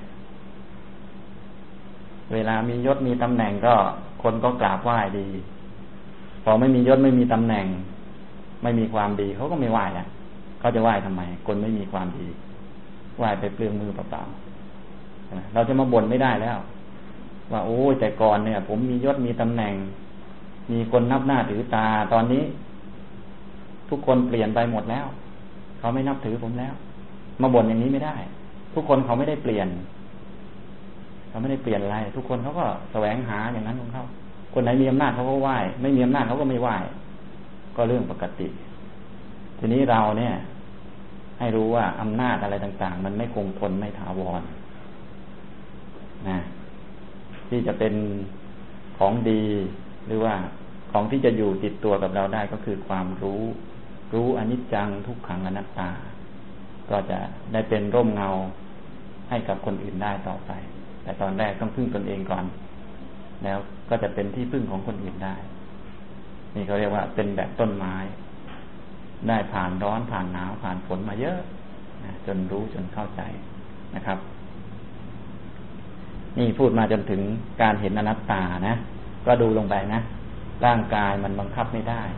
เวลามียศมีตำแหน่งก็คนก็กราบไหว้ดีพอไม่มียศไม่มีตำแหน่งไม่มีความดีเขาก็ไม่ไหว้แล้วเขาจะไหว้ทำไมคนไม่มีความดีไหว้ไปเปลืองมือเปล่าๆเราจะมาบ่นไม่ได้แล้วว่าโอ้แต่ก่อนเนี่ยผมมียศมีตำแหน่งมีคนนับหน้าถือตาตอนนี้ทุกคนเปลี่ยนไปหมดแล้วเขาไม่นับถือผมแล้วมาบ่นอย่างนี้ไม่ได้ทุกคนเขาไม่ได้เปลี่ยนเขาไม่ได้เปลี่ยนอะไรทุกคนเขาก็แสวงหาอย่างนั้นของเขาคนไหนมีอำนาจเขาก็ไหว้ไม่มีอำนาจเขาก็ไม่ไหว้ก็เรื่องปกติทีนี้เราเนี่ยให้รู้ว่าอำนาจอะไรต่างๆมันไม่คงทนไม่ถาวรนะที่จะเป็นของดีหรือว่าของที่จะอยู่ติดตัวกับเราได้ก็คือความรู้รู้อนิจจังทุกขังอนัตตาก็จะได้เป็นร่มเงาให้กับคนอื่นได้ต่อไปแต่ตอนแรกต้องพึ่งตนเองก่อนแล้วก็จะเป็นที่พึ่งของคนอื่นได้นี่เขาเรียกว่าเป็นแบบต้นไม้ได้ผ่านร้อนผ่านหนาวผ่านฝนมาเยอะนะจนรู้จนเข้าใจนะครับนี่พูดมาจนถึงการเห็นอนัตตานะก็ดูลงไปนะร่างกายมันบังคับไม่ได้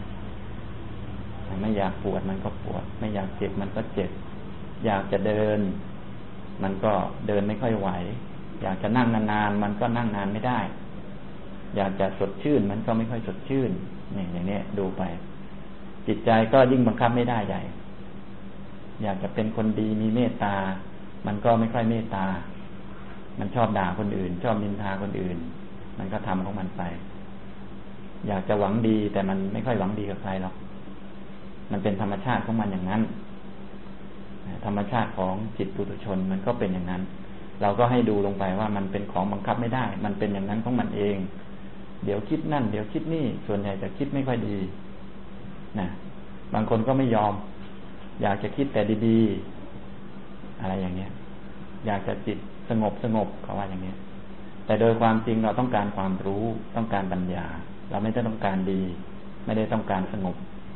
ไม่อยากปวดมันก็ปวดไม่อยากเจ็บมันก็เจ็บอยากจะเดินมันก็เดินไม่ค่อยไหวอยากจะนั่งนานๆมันก็นั่งนานไม่ได้อยากจะสดชื่นมันก็ไม่ค่อยสดชื่นนี่อย่างนี้ดูไปจิตใจก็ยิ่งบังคับไม่ได้ใหญ่อยากจะเป็นคนดีมีเมตตามันก็ไม่ค่อยเมตตามันชอบด่าคนอื่นชอบนินทาคนอื่นมันก็ทำของมันไปอยากจะหวังดีแต่มันไม่ค่อยหวังดีกับใครหรอกมันเป็นธรรมชาติของมันอย่างนั้นธรรมชาติของจิตปุถุชนมันก็เป็นอย่างนั้นเราก็ให้ดูลงไปว่ามันเป็นของบังคับไม่ได้มันเป็นอย่างนั้นของมันเองเดี๋ยวคิดนั่นเดี๋ยวคิดนี่ส่วนใหญ่จะคิดไม่ค่อยดีนะบางคนก็ไม่ยอมอยากจะคิดแต่ดีๆอะไรอย่างเงี้ยอยากจะจิตสงบสงบเขาว่าอย่างเงี้ยแต่โดยความจริงเราต้องการความรู้ต้องการปัญญาเราไม่ได้ต้องการดีไม่ได้ต้องการสงบ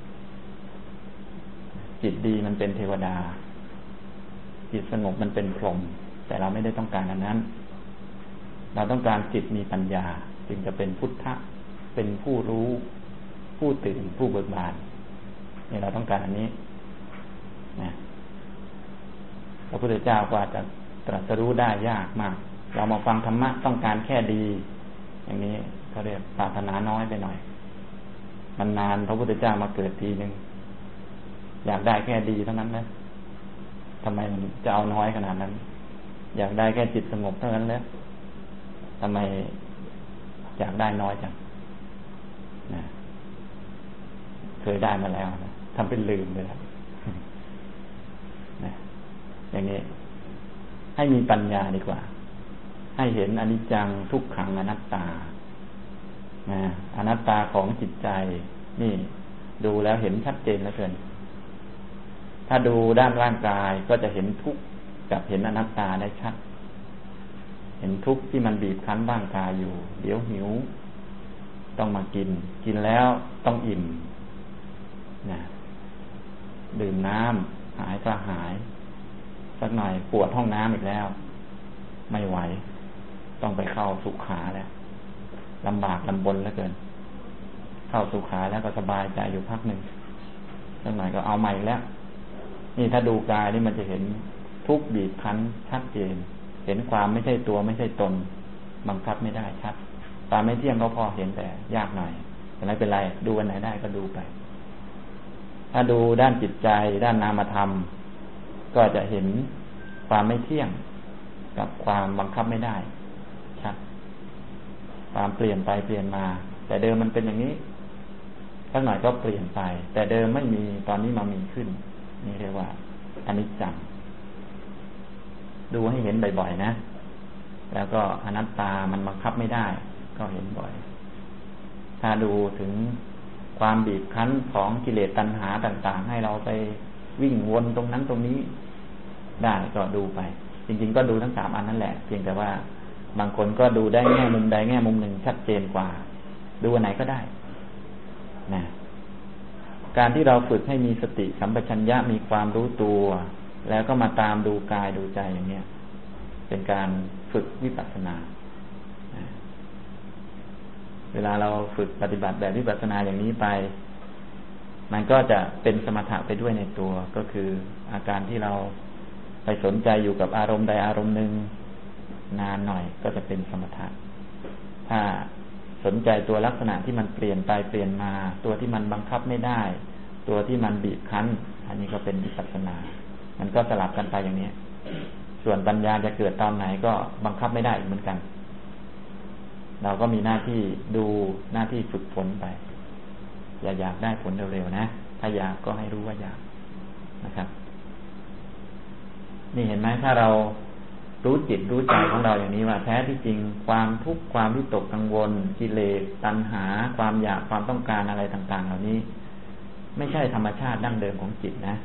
จิตดีมันเป็นเทวดาจิตสงบมันเป็นพรหมแต่เราไม่ได้ต้องการอันนั้นเราต้องการจิตมีปัญญาจึงจะเป็นพุทธะเป็นผู้รู้ผู้ตื่นผู้เบิกบานนี่เราต้องการอันนี้นะพระพุทธเจ้ากว่าจะตรัสรู้ได้ยากมากเรามาฟังธรรมะต้องการแค่ดีอย่างนี้เขาเรียกปรารถนาน้อยไปหน่อยมันนานพระพุทธเจ้ามาเกิดทีนึงอยากได้แค่ดีเท่านั้นนะทำไมมันจะเอาน้อยขนาดนั้นอยากได้แค่จิตสงบเท่านั้นแล้วทำไมอยากได้น้อยจังนะเคยได้มาแล้วนะทำเป็นลืมเลยนะอย่างนี้ให้มีปัญญาดีกว่าให้เห็นอนิจจังทุกขังอนัตตานะอนัตตาของจิตใจนี่ดูแล้วเห็นชัดเจนเหลือเกินถ้าดูด้านร่างกายก็จะเห็นทุกข์กับเห็นอนัตตาได้ชัดเห็นทุกข์ที่มันบีบคั้นร่างกายอยู่เดี๋ยวหิวต้องมากินกินแล้วต้องอิ่มนะดื่มน้ำหายกระหายสักหน่อยปวดห้องน้ำอีกแล้วไม่ไหวต้องไปเข้าสุขาแล้วลำบากลำบนเหลือเกินเข้าสุขาแล้วก็สบายใจอยู่พักหนึ่งสักหน่อยก็เอาใหม่แล้วนี่ถ้าดูกายนี่มันจะเห็นทุกข์บีบคั้นชัดเจนเห็นความไม่ใช่ตัวไม่ใช่ตนบังคับไม่ได้ชัดตาไม่เที่ยงก็พอเห็นแต่ยากหน่อยแต่ไม่เป็นไรดูวันไหนได้ก็ดูไปถ้าดูด้านจิตใจด้านนามธรรมก็จะเห็นความไม่เที่ยงกับความบังคับไม่ได้ชัดความเปลี่ยนไปเปลี่ยนมาแต่เดิมมันเป็นอย่างนี้สักหน่อยก็เปลี่ยนไปแต่เดิมไม่มีตอนนี้มามีขึ้นนี่เรียกว่าอนิจจังดูให้เห็นบ่อยๆนะแล้วก็อนัตตามันบังคับไม่ได้ก็เห็นบ่อยถ้าดูถึงความบีบคั้นของกิเลสตัณหาต่างๆให้เราไปวิ่งวนตรงนั้นตรงนี้ได้ก็ดูไปจริงๆก็ดูทั้งสามอันนั่นแหละเพียงแต่ว่าบางคนก็ดูได้แง่มุมใดแง่มุมหนึ่งชัดเจนกว่าดูอันไหนก็ได้นะการที่เราฝึกให้มีสติสัมปชัญญะมีความรู้ตัวแล้วก็มาตามดูกายดูใจอย่างเนี้ยเป็นการฝึกวิปัสสนาเวลาเราฝึกปฏิบัติแบบวิปัสสนาอย่างนี้ไปมันก็จะเป็นสมถะไปด้วยในตัวก็คืออาการที่เราไปสนใจอยู่กับอารมณ์ใดอารมณ์หนึ่งนานหน่อยก็จะเป็นสมถะถ้าสนใจตัวลักษณะที่มันเปลี่ยนไปเปลี่ยนมาตัวที่มันบังคับไม่ได้ตัวที่มันบีบคั้นอันนี้ก็เป็นวิปัสสนามันก็สลับกันไปอย่างนี้ส่วนปัญญาจะเกิดตอนไหนก็บังคับไม่ได้เหมือนกันเราก็มีหน้าที่ดูหน้าที่ฝึกฝนไปอย่าอยากได้ผลเร็วๆนะถ้าอยากก็ให้รู้ว่าอยากนะครับนี่เห็นไหมถ้าเรารู้จิตรู้ใจของเราอย่างนี้ว่าแท้ที่จริงความทุกข์ความวิตกกังวลกิเลสตัณหาความอยากความต้องการอะไรต่างๆเหล่านี้ไม่ใช่ธรรมชาติดั้งเดิมของจิตนะ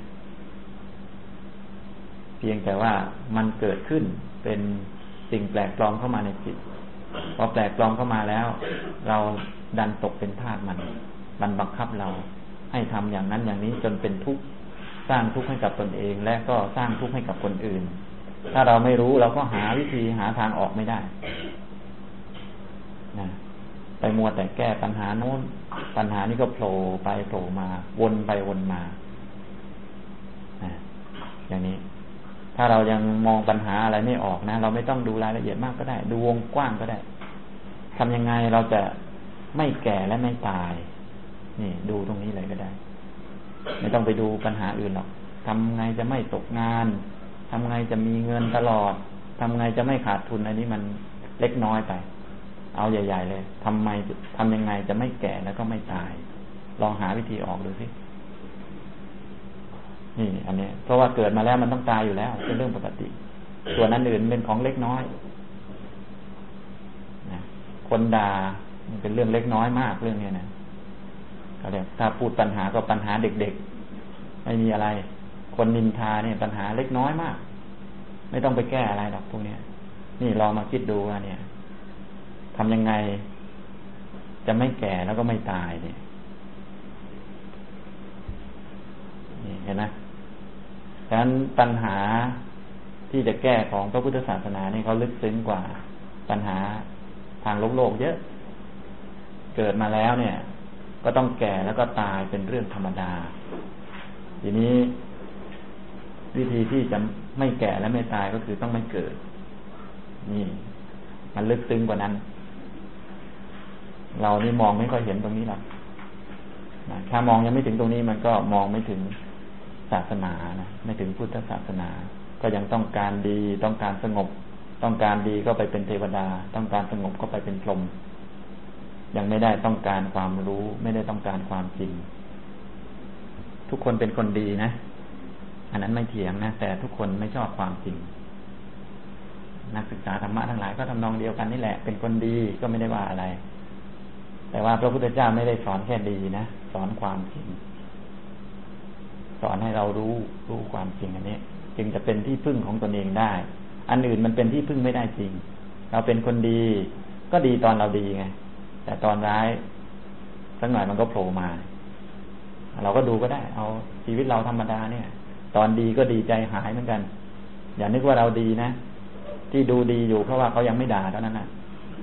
เพียงแต่ว่ามันเกิดขึ้นเป็นสิ่งแปลกปลอมเข้ามาในจิตพอแปลกปลอมเข้ามาแล้วเราดันตกเป็นทาสมันมันบังคับเราให้ทำอย่างนั้นอย่างนี้จนเป็นทุกข์สร้างทุกข์ให้กับตนเองและก็สร้างทุกข์ให้กับคนอื่นถ้าเราไม่รู้เราก็หาวิธีหาทางออกไม่ได้นะไปมัวแต่แก้ปัญหาโน้นปัญหานี้ก็โผล่ไปโผล่มาวนไปวนมานะอย่างนี้ถ้าเรายังมองปัญหาอะไรไม่ออกนะเราไม่ต้องดูรายละเอียดมากก็ได้ดูวงกว้างก็ได้ทำยังไงเราจะไม่แก่และไม่ตายนี่ดูตรงนี้เลยก็ได้ไม่ต้องไปดูปัญหาอื่นหรอกทำไงจะไม่ตกงานทำไงจะมีเงินตลอดทำไงจะไม่ขาดทุนอันนี้มันเล็กน้อยไปเอาใหญ่ๆเลยทำไมทำยังไงจะไม่แก่แล้วก็ไม่ตายลองหาวิธีออกดูสินี่อันนี้เพราะว่าเกิดมาแล้วมันต้องตายอยู่แล้วเป็นเรื่องปกติส่วนอันอื่นเป็นของเล็กน้อยนะคนด่าเป็นเรื่องเล็กน้อยมากเรื่องนี้นะเขาเรียกถ้าพูดปัญหาก็ปัญหาเด็กๆไม่มีอะไรคนนินทาเนี่ยปัญหาเล็กน้อยมากไม่ต้องไปแก้อะไรหรอกพวกนี้นี่ลองมาคิดดูว่าเนี่ยทำยังไงจะไม่แก่แล้วก็ไม่ตายเนี่ยนี่เห็นไหมฉะนั้นปัญหาที่จะแก้ของพระพุทธศาสนานี่เขาลึกซึ้งกว่าปัญหาทางโลกโลกเยอะเกิดมาแล้วเนี่ยก็ต้องแก่แล้วก็ตายเป็นเรื่องธรรมดาทีนี้วิธีที่จะไม่แก่และไม่ตายก็คือต้องไม่เกิดนี่มันลึกซึ้งกว่านั้นเรานี่มองไม่ค่อยเห็นตรงนี้หรอกนะถ้ามองยังไม่ถึงตรงนี้มันก็มองไม่ถึงศาสนานะไม่ถึงพุทธศาสนาก็ยังต้องการดีต้องการสงบต้องการดีก็ไปเป็นเทวดาต้องการสงบก็ไปเป็นพรหมยังไม่ได้ต้องการความรู้ไม่ได้ต้องการความจริงทุกคนเป็นคนดีนะอันนั้นไม่เถียงนะแต่ทุกคนไม่ชอบความจริงนักศึกษาธรรมะทั้งหลายก็ทำนองเดียวกันนี่แหละเป็นคนดีก็ไม่ได้ว่าอะไรแต่ว่าพระพุทธเจ้าไม่ได้สอนแค่ดีนะสอนความจริงสอนให้เรารู้รู้ความจริงอันนี้จึงจะเป็นที่พึ่งของตนเองได้อันอื่นมันเป็นที่พึ่งไม่ได้จริงเราเป็นคนดีก็ดีตอนเราดีไงแต่ตอนร้ายสักหน่อยมันก็โผล่มาเราก็ดูก็ได้เอาชีวิตเราธรรมดาเนี่ยตอนดีก็ดีใจหายเหมือนกันอย่านึกว่าเราดีนะที่ดูดีอยู่เพราะว่าเขายังไม่ด่าเท่านั้นนะ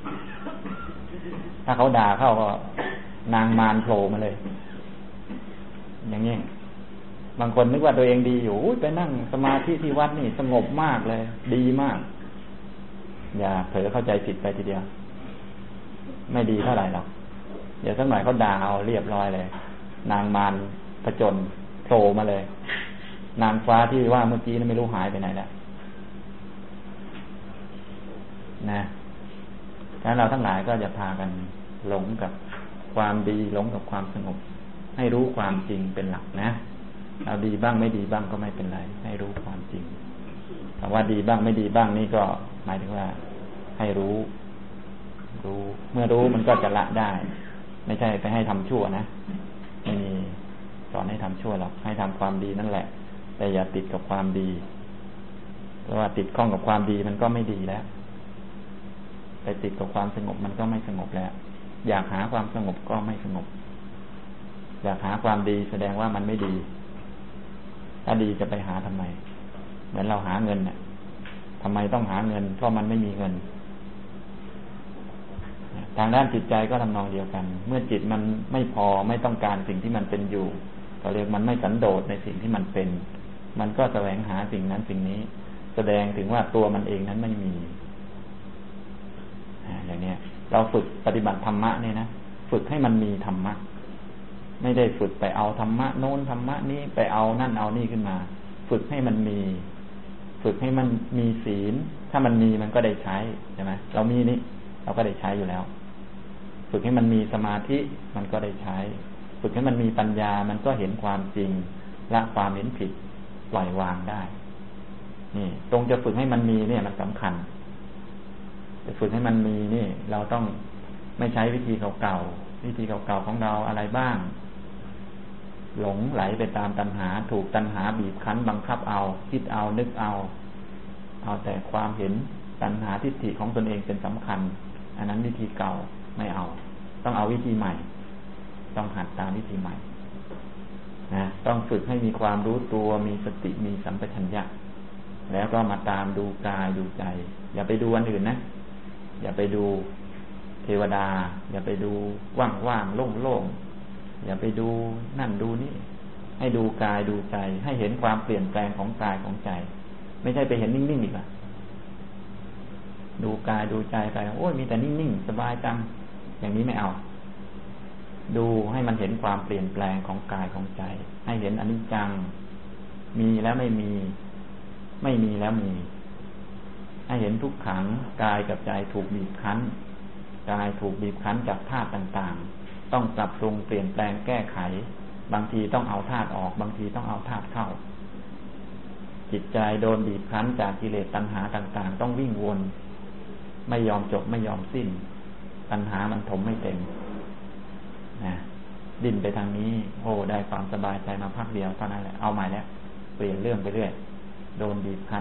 ถ้าเขาด่าเข้าก็นางมารโผล่มาเลยอย่างนี้บางคนนึกว่าตัวเองดีอยู่ไปนั่งสมาธิที่วัดนี่สงบมากเลยดีมากอย่าเผลอเข้าใจผิดไปทีเดียวไม่ดีเท่าไหร่หรอกเดี๋ยวสักหน่อยเขาด่าเอาเรียบร้อยเลยนางมารผจญโผล่มาเลยนางฟ้าที่ว่าเมื่อกี้นั้นไม่รู้หายไปไหนแล้วนะฉะนั้นเราทั้งหลายก็จะพากันหลงกับความดีหลงกับความสงบให้รู้ความจริงเป็นหลักนะเราดีบ้างไม่ดีบ้างก็ไม่เป็นไรให้รู้ความจริงแต่ว่าดีบ้างไม่ดีบ้างนี่ก็หมายถึงว่าให้รู้รู้เมื่อรู้มันก็จะละได้ไม่ใช่ไปให้ทำชั่วนะไม่มีสอนให้ทำชั่วหรอกให้ทำความดีนั่นแหละแต่อย่าติดกับความดีเพราะว่าติดข้องกับความดีมันก็ไม่ดีแล้วไปติดกับความสงบมันก็ไม่สงบแล้วอยากหาความสงบก็ไม่สงบอยากหาความดีแสดงว่ามันไม่ดีถ้าดีจะไปหาทำไมเหมือนเราหาเงินเนี่ยทำไมต้องหาเงินเพราะมันไม่มีเงินทางด้านจิตใจก็ทำนองเดียวกันเมื่อจิตมันไม่พอไม่ต้องการสิ่งที่มันเป็นอยู่ก็เรียกมันไม่สันโดษในสิ่งที่มันเป็นมันก็แสวงหาสิ่งนั้นสิ่งนี้แสดงถึงว่าตัวมันเองนั้นไม่มีอย่างนี้เราฝึกปฏิบัติธรรมะเนี่ยนะฝึกให้มันมีธรรมะไม่ได้ฝึกไปเอาธรรมะโน้นธรรมะนี้ไปเอานั่นเอานี่ขึ้นมาฝึกให้มันมีฝึกให้มันมีศีลถ้ามันมีมันก็ได้ใช้ใช่ไหมเรามีนี่เราก็ได้ใช้อยู่แล้วฝึกให้มันมีสมาธิมันก็ได้ใช้ฝึกให้มันมีปัญญามันก็เห็นความจริงละความเห็นผิดปล่อยวางได้นี่ตรงจะฝึกให้มันมีเนี่ยมันสำคัญจะฝึกให้มันมีนี่เราต้องไม่ใช้วิธีเก่าๆวิธีเก่าๆของเราอะไรบ้างหลงไหลไปตามตัณหาถูกตัณหาบีบคั้นบังคับเอาคิดเอานึกเอาเอาแต่ความเห็นตัณหาทิฏฐิของตนเองเป็นสำคัญอันนั้นวิธีเก่าไม่เอาต้องเอาวิธีใหม่ต้องหัดตามวิธีใหม่นะต้องฝึกให้มีความรู้ตัวมีสติมีสัมปชัญญะแล้วก็มาตามดูกายดูใจอย่าไปดูอันอื่นนะอย่าไปดูเทวดาอย่าไปดูว่างๆโล่งๆอย่าไปดูนั่นดูนี่ให้ดูกายดูใจให้เห็นความเปลี่ยนแปลงของกายของใจไม่ใช่ไปเห็นนิ่งๆอีกละดูกายดูใจไปโอ้ยมีแต่นิ่งๆสบายจังอย่างนี้ไม่เอาดูให้มันเห็นความเปลี่ยนแปลงของกายของใจให้เห็นอนิจจังมีแล้วไม่มีไม่มีแล้วมีให้เห็นทุกขังกายกับใจถูกบีบคั้นกายถูกบีบคั้นจากธาตุต่างๆต้องปรับปรุงเปลี่ยนแปลงแก้ไขบางทีต้องเอาธาตุออกบางทีต้องเอาธาตุเข้าจิตใจโดนบีบคั้นจากกิเลสตัณหาต่างๆต้องวิ่งวนไม่ยอมจบไม่ยอมสิ้นตัณหามันถมไม่เต็มนะดิ้นไปทางนี้โอ้ได้ความสบายใจมาพักเดียวเท่านั้นแหละเอาใหม่แล้วเปลี่ยนเรื่องไปเรื่อยโดนบีบคั้น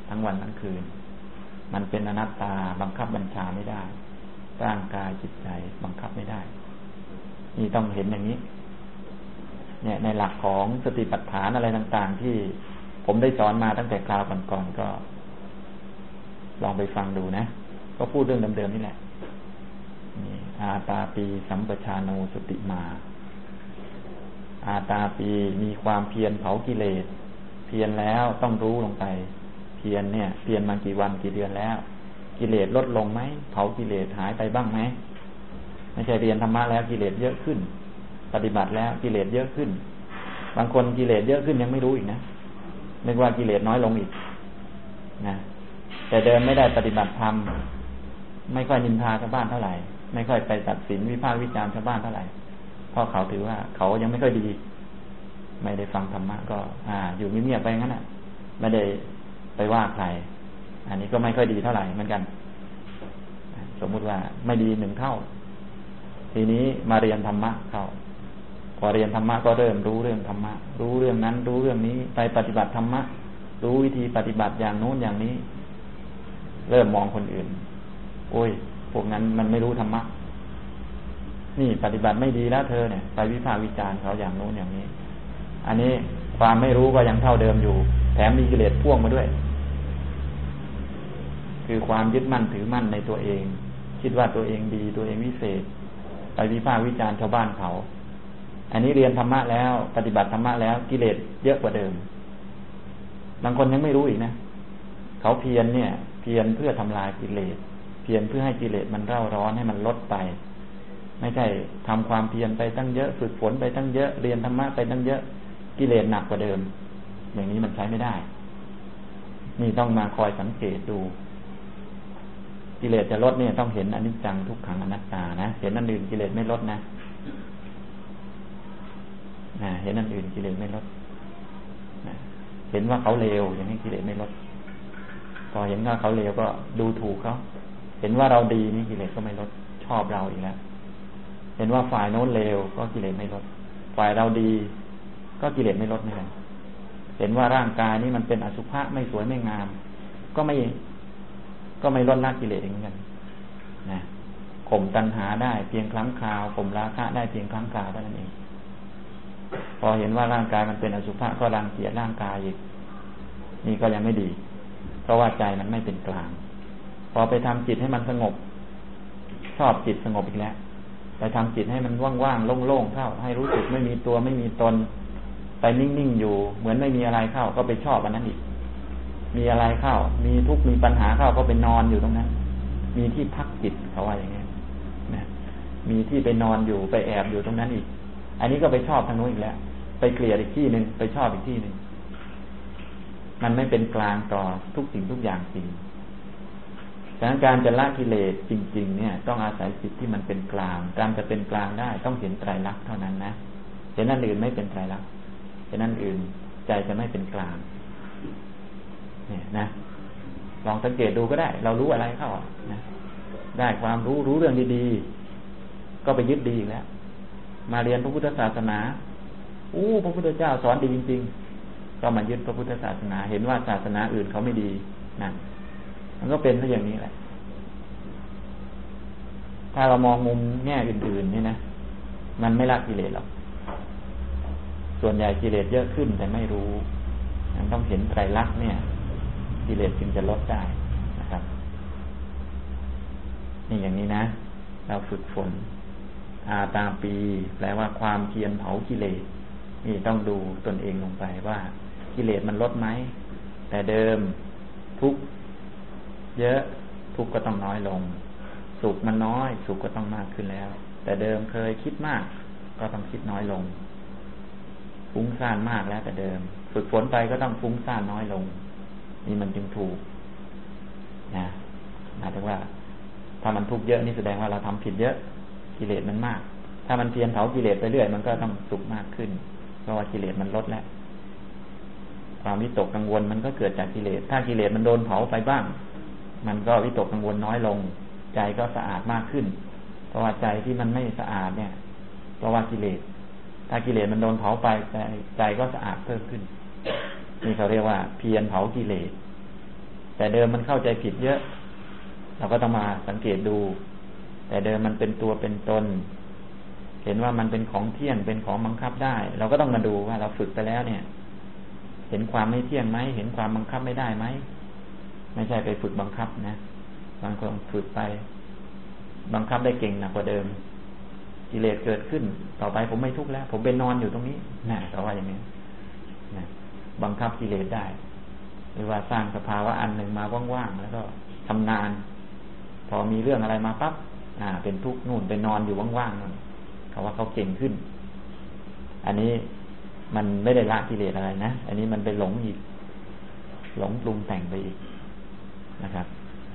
ทั้งวันทั้งคืนมันเป็นอนัตตาบังคับบัญชาไม่ได้ร่างกายจิตใจบังคับไม่ได้นี่ต้องเห็นอย่างนี้เนี่ยในหลักของสติปัฏฐานอะไรต่างๆที่ผมได้สอนมาตั้งแต่คราวก่อนๆก็ลองไปฟังดูนะก็พูดเรื่องเดิมๆนี่แหละนี่อาตาปีสัมปชาโนสติมาอาตาปีมีความเพียรเผากิเลสเพียรแล้วต้องรู้ลงไปเพียรเนี่ยเพียรมากี่วันกี่เดือนแล้วกิเลสลดลงไหมเผากิเลสหายไปบ้างไหมไม่ใช่เรียนธรรมะแล้วกิเลสเยอะขึ้นปฏิบัติแล้วกิเลสเยอะขึ้นบางคนกิเลสเยอะขึ้นยังไม่รู้อีกนะนึกว่ากิเลสน้อยลงอีกนะแต่เดินไม่ได้ปฏิบัติธรรมไม่ค่อยนินทาชาวบ้านเท่าไหร่ไม่ค่อยไปตัดสินวิพากษ์วิจารณ์ชาวบ้านเท่าไหร่เพราะเขาถือว่าเขายังไม่ค่อยดีไม่ได้ฟังธรรมะก็อ่าอยู่เงียบๆไปงั้นน่ะไม่ได้ไปว่าใครอันนี้ก็ไม่ค่อยดีเท่าไหร่เหมือนกันสมมุติว่าไม่ดีหนึ่งเท่าทีนี้มาเรียนธรรมะเข้าพอเรียนธรรมะก็เริ่มรู้เรื่องธรรมะรู้เรื่องนั้นรู้เรื่องนี้ไปปฏิบัติธรรมะรู้วิธีปฏิบัติอย่างโน้นอย่างนี้เริ่มมองคนอื่นโอ้ยพวกนั้นมันไม่รู้ธรรมะนี่ปฏิบัติไม่ดีแล้วเธอเนี่ยไปวิพากษ์วิจารณ์เขาอย่างโน้นอย่างนี้อันนี้ความไม่รู้ก็ยังเท่าเดิมอยู่แถมมีกิเลสพ่วงมาด้วยคือความยึดมั่นถือมั่นในตัวเองคิดว่าตัวเองดีตัวเองวิเศษไปวิพากษ์วิจารณ์ชาวบ้านเขาอันนี้เรียนธรรมะแล้วปฏิบัติธรรมะแล้วกิเลสเยอะกว่าเดิมบางคนยังไม่รู้อีกนะเขาเพียรเนี่ยเพียรเพื่อทำลายกิเลสเพียรเพื่อให้กิเลสมันเร่าร้อนให้มันลดไปไม่ใช่ทำความเพียรไปตั้งเยอะฝึกฝนไปตั้งเยอะเรียนธรรมะไปตั้งเยอะกิเลสหนักกว่าเดิมอย่างนี้มันใช้ไม่ได้นี่ต้องมาคอยสังเกตดูกิเลสจะลดเนี่ยต้องเห็นอนิจจังทุกขังอนัตตานะเห็นอันอื่นกิเลสไม่ลดนะนะเห็นอันอื่นกิเลสไม่ลดนะเห็นว่าเขาเลวอย่างนี้กิเลสไม่ลดพอเห็นว่าเขาเลวก็ดูถูกเขาเห็นว่าเราดีนี่กิเลสก็ไม่ลดชอบเราอีกแล้วเห็นว่าฝ่ายโน้นเลวก็กิเลสไม่ลดฝ่ายเราดีก็กิเลสไม่ลดเหมือนกันเห็นว่าร่างกายนี้มันเป็นอสุภะไม่สวยไม่งามก็ไม่ก็ไม่ลดละกิเลสเหมือนกันนะข่มตัณหาได้เพียงครั้งคราวข่มราคะได้เพียงครั้งคราวเท่านั้นเองพอเห็นว่าร่างกายมันเป็นอสุภะก็รังเกียจร่างกายอีกนี่ก็ยังไม่ดีเพราะว่าใจมันไม่เป็นกลางพอไปทำจิตให้มันสงบชอบจิตสงบอีกแล้วไปทำจิตให้มันว่างๆโล่งๆเข้าให้รู้สึกไม่มีตัวไม่มีตนไปนิ่งๆอยู่เหมือนไม่มีอะไรเข้าก็ไปชอบอันนั้นอีกมีอะไรเข้ามีทุกข์มีปัญหาเข้าก็ไปนอนอยู่ตรงนั้นมีที่พักจิตเขาว่าอย่างนี้นะมีที่ไปนอนอยู่ไปแอบอยู่ตรงนั้นอีกอันนี้ก็ไปชอบทางโน้นอีกแล้วไปเกลียดอีกที่หนึ่งไปชอบอีกที่หนึ่งมันไม่เป็นกลางต่อทุกสิ่งทุกอย่างจริงดังนั้นการจะละกิเลสจริงๆเนี่ยต้องอาศัยจิตที่มันเป็นกลางการจะเป็นกลางได้ต้องเห็นไตรลักษณ์เท่านั้นนะเห็นอันอื่นไม่เป็นไตรลักษณ์เห็นอันอื่นใจจะไม่เป็นกลางเนี่ยนะลองสังเกตดูก็ได้เรารู้อะไรเข้านะได้ความรู้รู้เรื่องดีๆก็ไปยึดดีอีกแล้วมาเรียนพระพุทธศาสนาอู้พระพุทธเจ้าสอนดีจริงๆก็มายึดพระพุทธศาสนาเห็นว่าศาสนาอื่นเขาไม่ดีนั่นมันก็เป็นซะอย่างนี้แหละถ้าเรามองมุมแง่อื่นๆนี่นะมันไม่ละกิเลสหรอกส่วนใหญ่กิเลสเยอะขึ้นแต่ไม่รู้มันต้องเห็นไตรลักษณ์เนี่ยกิเลสจึงจะลดได้นะครับนี่อย่างนี้นะเราฝึกฝนอาตาปีแปลว่าความเพียรเผากิเลสนี่ต้องดูตนเองลงไปว่ากิเลสมันลดไหมแต่เดิมทุกข์เยอะทุกข์ก็ต้องน้อยลงสุขมันน้อยสุขก็ต้องมากขึ้นแล้วแต่เดิมเคยคิดมากก็ต้องคิดน้อยลงฟุ้งซ่านมากแล้วแต่เดิมฝึกฝนไปก็ต้องฟุ้งซ่านน้อยลงนี่มันจึงถูกนะหมายถึงว่าถ้ามันทุกข์เยอะนี่แสดงว่าเราทำผิดเยอะกิเลสมันมากถ้ามันเพียรเผากิเลสไปเรื่อยมันก็ต้องสุขมากขึ้นเพราะว่ากิเลสมันลดแล้วความวิตกกังวลมันก็เกิดจากกิเลสถ้ากิเลสมันโดนเผาไปบ้างมันก็วิตกกังวลน้อยลงใจก็สะอาดมากขึ้นเพราะว่าใจที่มันไม่สะอาดเนี่ยเพราะว่ากิเลสถ้ากิเลสมันโดนเผาไปใจใจก็สะอาดเพิ่มขึ้นนี่เขาเรียกว่าเพียรเผากิเลสแต่เดิมมันเข้าใจผิดเยอะเราก็ต้องมาสังเกตดูแต่เดิมมันเป็นตัวเป็นตนเห็นว่ามันเป็นของเที่ยงเป็นของบังคับได้เราก็ต้องมาดูว่าเราฝึกไปแล้วเนี่ยเห็นความไม่เที่ยงไหมเห็นความบังคับไม่ได้ไหมไม่ใช่ไปฝึกบังคับนะบางคนฝึกไปบังคับได้เก่งหนักกว่าเดิมกิเลสเกิดขึ้นต่อไปผมไม่ทุกข์แล้วผมเป็นนอนอยู่ตรงนี้นะแต่ว่าอย่างนี้นะบังคับกิเลสได้หรือว่าสร้างสภาวะอันหนึ่งมาว่างๆแล้วก็ชำนาญพอมีเรื่องอะไรมาปั๊บอ่าเป็นทุกข์นู่นเป็นนอนอยู่ว่างๆนั่นเขาว่าเขาเก่งขึ้นอันนี้มันไม่ได้ละกิเลสอะไรนะอันนี้มันไปหลงอีกหลงปรุงแต่งไปอีกนะครับ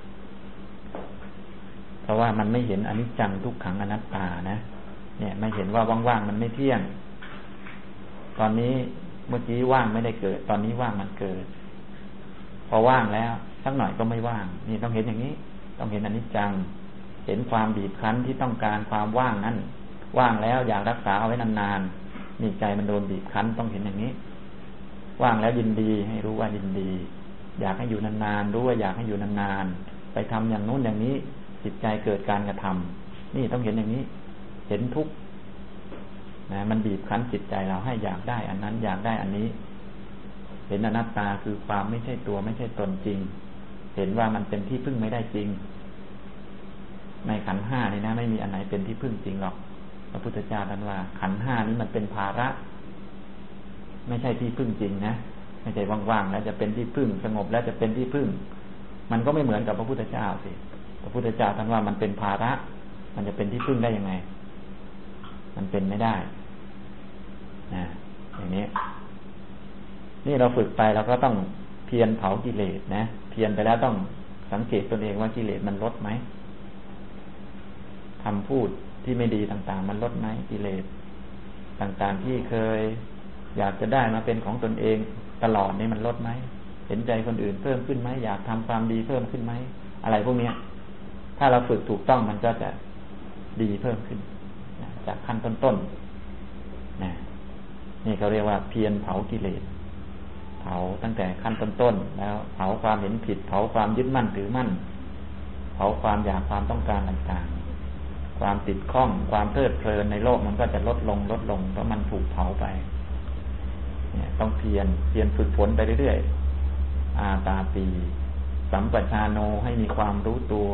เพราะว่ามันไม่เห็นอนิจจังทุกขังอนัตตานะเนี่ยไม่เห็นว่าว่างๆมันไม่เที่ยงตอนนี้เมื่อกี้ว่างไม่ได้เกิดตอนนี้ว่างมันเกิดพอว่างแล้วสักหน่อยก็ไม่ว่างนี่ต้องเห็นอย่างนี้ต้องเห็นอนิจจังเห็นความบีบคั้นที่ต้องการความว่างนั้นว่างแล้วอยากรักษาเอาไว้นานๆนี่ใจมันโดนบีบคั้นต้องเห็นอย่างนี้ว่างแล้วยินดีให้รู้ว่ายินดีอยากให้อยู่นานๆรู้ว่าอยากให้อยู่นานๆไปทำอย่างนู้นอย่างนี้จิตใจเกิดการกระทำนี่ต้องเห็นอย่างนี้เห็นทุกข์นะมันบีบคั้นจิตใจเราให้อยากได้อันนั้นอยากได้อันนี้เห็นอนัตตาคือความไม่ใช่ตัวไม่ใช่ตนจริงเห็นว่ามันเป็นที่พึ่งไม่ได้จริงในขันธ์ห้านี่นะไม่มีอันไหนเป็นที่พึ่งจริงหรอกพระพุทธเจ้าท่านว่าขันธ์ห้านี้มันเป็นภาระไม่ใช่ที่พึ่งจริงนะไม่ใช่ว่างๆแล้วจะเป็นที่พึ่งสงบแล้วจะเป็นที่พึ่งมันก็ไม่เหมือนกับพระพุทธเจ้าสิพระพุทธเจ้าท่านว่ามันเป็นภาระมันจะเป็นที่พึ่งได้ยังไงมันเป็นไม่ได้นะอย่างนี้นี่เราฝึกไปเราก็ต้องเพียรเผากิเลสนะเพียรไปแล้วต้องสังเกตตนเองว่ากิเลสมันลดไหมคำพูดที่ไม่ดีต่างๆมันลดไหมกิเลสต่างๆที่เคยอยากจะได้มาเป็นของตนเองตลอดนี่มันลดไหมเห็นใจคนอื่นเพิ่มขึ้นไหมอยากทำความดีเพิ่มขึ้นไหมอะไรพวกนี้ถ้าเราฝึกถูกต้องมันก็จะดีเพิ่มขึ้นจากขั้นต้นๆนะนี่เขาเรียกว่าเพียรเผากิเลสเผาตั้งแต่ขั้นต้นๆแล้วเผาความเห็นผิดเผาความยึดมั่นถือมั่นเผาความอยากความต้องการต่างๆความติดข้องความเพลิดเพลินในโลกมันก็จะลดลงลดลงเพราะมันถูกเผาไปเนี่ยต้องเพียรเพียรฝึกฝนไปเรื่อยๆอาตาปีสัมปชาโนให้มีความรู้ตัว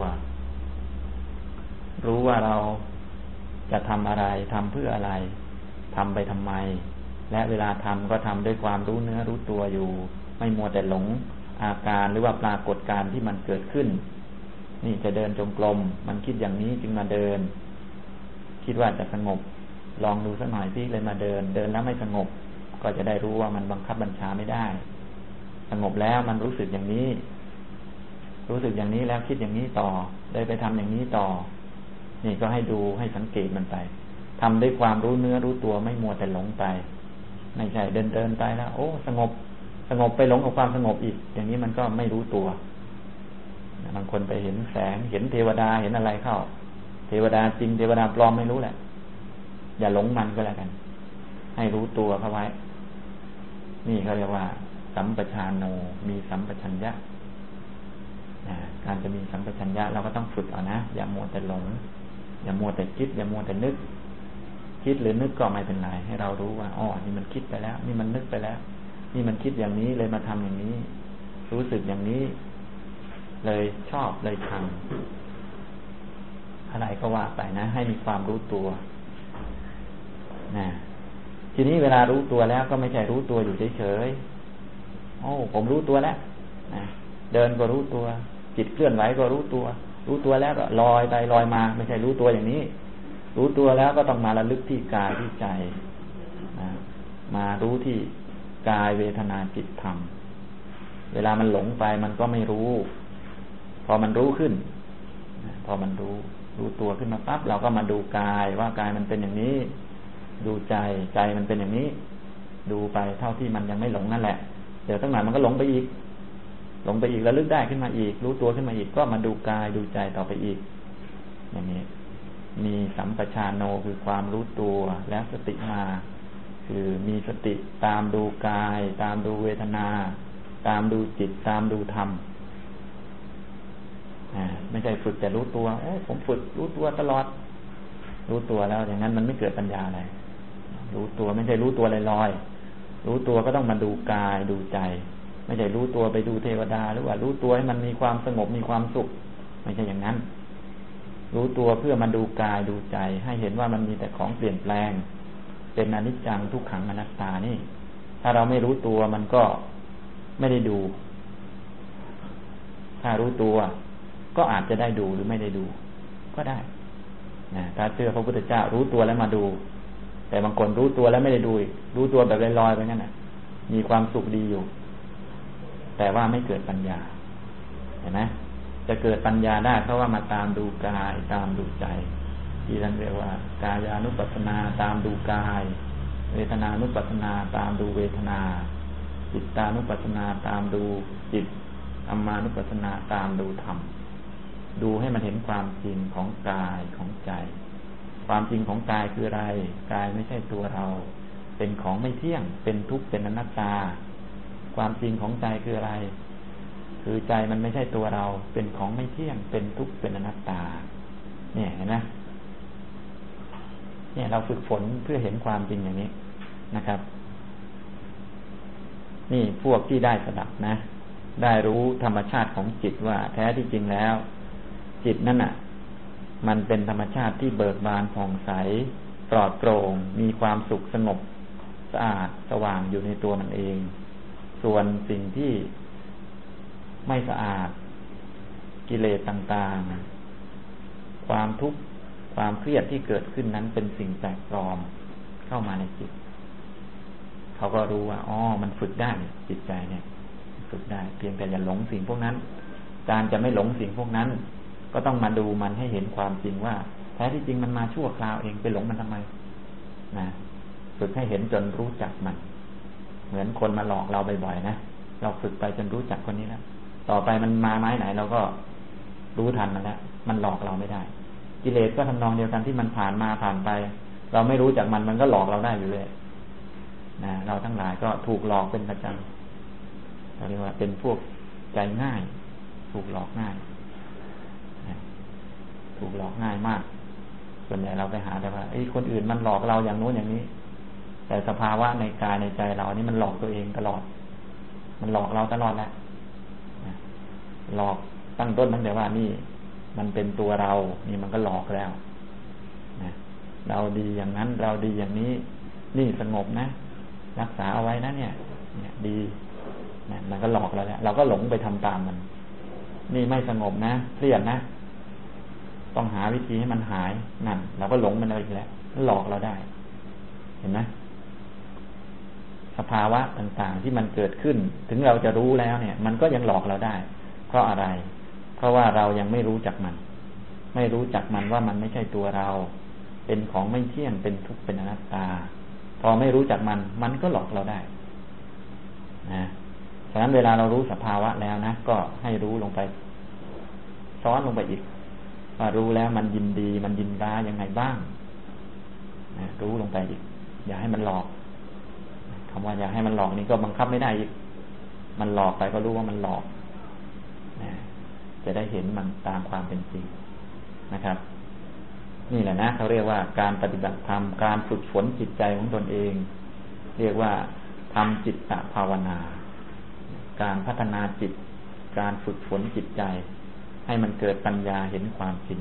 รู้ว่าเราจะทำอะไรทำเพื่ออะไรทำไปทำไมและเวลาทำก็ทำด้วยความรู้เนื้อรู้ตัวอยู่ไม่มัวแต่หลงอาการหรือว่าปรากฏการณ์ที่มันเกิดขึ้นนี่จะเดินจงกรมมันคิดอย่างนี้จึงมาเดินคิดว่าจะสงบลองดูสักหน่อยพี่เลยมาเดินเดินแล้วไม่สงบก็จะได้รู้ว่ามันบังคับบัญชาไม่ได้สงบแล้วมันรู้สึกอย่างนี้รู้สึกอย่างนี้แล้วคิดอย่างนี้ต่อเลยไปทำอย่างนี้ต่อนี่ก็ให้ดูให้สังเกตมันไปทำด้วยความรู้เนื้อรู้ตัวไม่มัวแต่หลงไปไม่ใช่เดินเดินไปแล้วโอ้สงบสงบไปหลงกับความสงบอีกอย่างนี้มันก็ไม่รู้ตัวบางคนไปเห็นแสงเห็นเทวดาเห็นอะไรเข้าเทวดาจริงเทวดาปลอมไม่รู้แหละอย่าหลงมันก็แล้วกันให้รู้ตัวเข้าไว้นี่เขาเรียกว่าสัมปชานโนมีสัมปชัญญะการจะมีสัมปชัญญะเราก็ต้องฝึกเอานะอย่ามัวแต่หลงอย่ามัวแต่คิดอย่ามัวแต่นึกคิดหรือนึกก็ไม่เป็นไรให้เรารู้ว่าอ๋อนี่มันคิดไปแล้วนี่มันนึกไปแล้วนี่มันคิดอย่างนี้เลยมาทำอย่างนี้รู้สึกอย่างนี้เลยชอบเลยทำอะไรก็ว่าไปนะให้มีความรู้ตัวนะทีนี้เวลารู้ตัวแล้วก็ไม่ใช่รู้ตัวอยู่เฉยๆโอ้ผมรู้ตัวแล้วนะเดินก็รู้ตัวจิตเคลื่อนไหวก็รู้ตัวรู้ตัวแล้วก็ลอยไปลอยมาไม่ใช่รู้ตัวอย่างนี้รู้ตัวแล้วก็ต้องมาระลึกที่กายที่ใจนะมารู้ที่กายเวทนาจิตธรรมเวลามันหลงไปมันก็ไม่รู้พอมันรู้ขึ้นพอมันรู้รู้ตัวขึ้นมาปั๊บเราก็มาดูกายว่ากายมันเป็นอย่างนี้ดูใจใจมันเป็นอย่างนี้ดูไปเท่าที่มันยังไม่หลงนั่นแหละเดี๋ยวตั้งหน่อยมันก็หลงไปอีกหลงไปอีกแล้วลึกได้ขึ้นมาอีกรู้ตัวขึ้นมาอีกก็มาดูกายดูใจต่อไปอีกอย่างนี้มีสัมปชานโนคือความรู้ตัวแล้วสติมาคือมีสติตามดูกายตามดูเวทนาตามดูจิตตามดูธรรมไม่ใช่ฝึกแต่รู้ตัวโอ้ผมฝึกรู้ตัวตลอดรู้ตัวแล้วอย่างนั้นมันไม่เกิดปัญญาอะไรรู้ตัวไม่ใช่รู้ตัวลอยๆรู้ตัวก็ต้องมาดูกายดูใจไม่ใช่รู้ตัวไปดูเทวดาหรือว่ารู้ตัวให้มันมีความสงบมีความสุขไม่ใช่อย่างนั้นรู้ตัวเพื่อมาดูกายดูใจให้เห็นว่ามันมีแต่ของเปลี่ยนแปลงเป็นอนิจจังทุกขังอนัตตานี่ถ้าเราไม่รู้ตัวมันก็ไม่ได้ดูถ้ารู้ตัวก็อาจจะได้ดูหรือไม่ได้ดูก็ได้นะถ้าเชื่อพระพุทธเจ้ารู้ตัวแล้วมาดูแต่บางคนรู้ตัวแล้วไม่ได้ดูรู้ตัวแบบลอยๆไปงั้นน่ะมีความสุขดีอยู่แต่ว่าไม่เกิดปัญญาเห็นไหมจะเกิดปัญญาได้เพราะว่ามาตามดูกายตามดูใจที่ท่านเรียกว่ากายานุปัสสนาตามดูกายเวทนานุปัสสนาตามดูเวทนาจิตตานุปัสสนาตามดูจิตธัมมานุปัสสนาตามดูธรรมดูให้มันเห็นความจริงของกายของใจความจริงของกายคืออะไรกายไม่ใช่ตัวเราเป็นของไม่เที่ยงเป็นทุกข์เป็นอนัตตาความจริงของใจคืออะไรคือใจมันไม่ใช่ตัวเราเป็นของไม่เที่ยงเป็นทุกข์เป็นอนัตตาเนี่ยเห็นไหมเนี่ยเราฝึกฝนเพื่อเห็นความจริงอย่างนี้นะครับนี่พวกที่ได้สดับนะได้รู้ธรรมชาติของจิตว่าแท้ที่จริงแล้วจิตนั่นน่ะมันเป็นธรรมชาติที่เบิกบานผ่องใสปลอดโปร่งมีความสุขสงบสะอาดสว่างอยู่ในตัวมันเองส่วนสิ่งที่ไม่สะอาดกิเลสต่างๆความทุกข์ความเครียดที่เกิดขึ้นนั้นเป็นสิ่งแปลกปลอมเข้ามาในจิตเขาก็รู้ว่าอ๋อมันฝึกได้จิตใจเนี่ยฝึกได้เพียงแต่อย่าหลงสิ่งพวกนั้นการจะไม่หลงสิ่งพวกนั้นก็ต้องมาดูมันให้เห็นความจริงว่าแท้ที่จริงมันมาชั่วคราวเองไปหลงมันทำไมนะฝึกให้เห็นจนรู้จักมันเหมือนคนมาหลอกเราบ่อยๆนะเราฝึกไปจนรู้จักคนนี้แล้วต่อไปมันมาไม้ไหนเราก็รู้ทันมันแล้วมันหลอกเราไม่ได้กิเลสก็ทำนองเดียวกันที่มันผ่านมาผ่านไปเราไม่รู้จักมันมันก็หลอกเราได้อยู่เลยนะเราทั้งหลายก็ถูกหลอกเป็นประจำเราเรียกว่าเป็นพวกใจง่ายถูกหลอกง่ายนะถูกหลอกง่ายมากส่วนใหญ่เราไปหาแต่ว่าไอ้คนอื่นมันหลอกเราอย่างโน้นอย่างนี้แต่สภาวะในกายในใจเรานี่มันหลอกตัวเองตลอดมันหลอกเราตลอดแหละหลอกตั้งต้นตั้งแต่ว่านี่มันเป็นตัวเรานี่มันก็หลอกแล้วนะเราดีอย่างนั้นเราดีอย่างนี้นี่สงบนะรักษาเอาไว้นะเนี่ยเนี่ยดีนะมันก็หลอกเราแล้วเราก็หลงไปทำตามมันนี่ไม่สงบนะเครียดนะต้องหาวิธีให้มันหายนั่นเราก็หลงมันเอาอีกแล้วหลอกเราได้เห็นไหมสภาวะต่างๆที่มันเกิดขึ้นถึงเราจะรู้แล้วเนี่ยมันก็ยังหลอกเราได้เพราะอะไรเพราะว่าเรายังไม่รู้จักมันไม่รู้จักมันว่ามันไม่ใช่ตัวเราเป็นของไม่เที่ยงเป็นทุกข์เป็นอนัตตาพอไม่รู้จักมันมันก็หลอกเราได้นะฉะนั้นเวลาเรารู้สภาวะแล้วนะก็ให้รู้ลงไปซ้อนลงไปอีกว่ารู้แล้วมันยินดีมันยินร้ายยังไงบ้างนะรู้ลงไปอีกอย่าให้มันหลอกคำว่าอย่าให้มันหลอกนี่ก็บังคับไม่ได้อีกมันหลอกไปก็รู้ว่ามันหลอกนะจะได้เห็นมันตามความเป็นจริงนะครับนี่แหละนะเขาเรียกว่าการปฏิบัติธรรมการฝึกฝนจิตใจของตนเองเรียกว่าทำจิตตภาวนาการพัฒนาจิตการฝึกฝนจิตใจให้มันเกิดปัญญาเห็นความจริง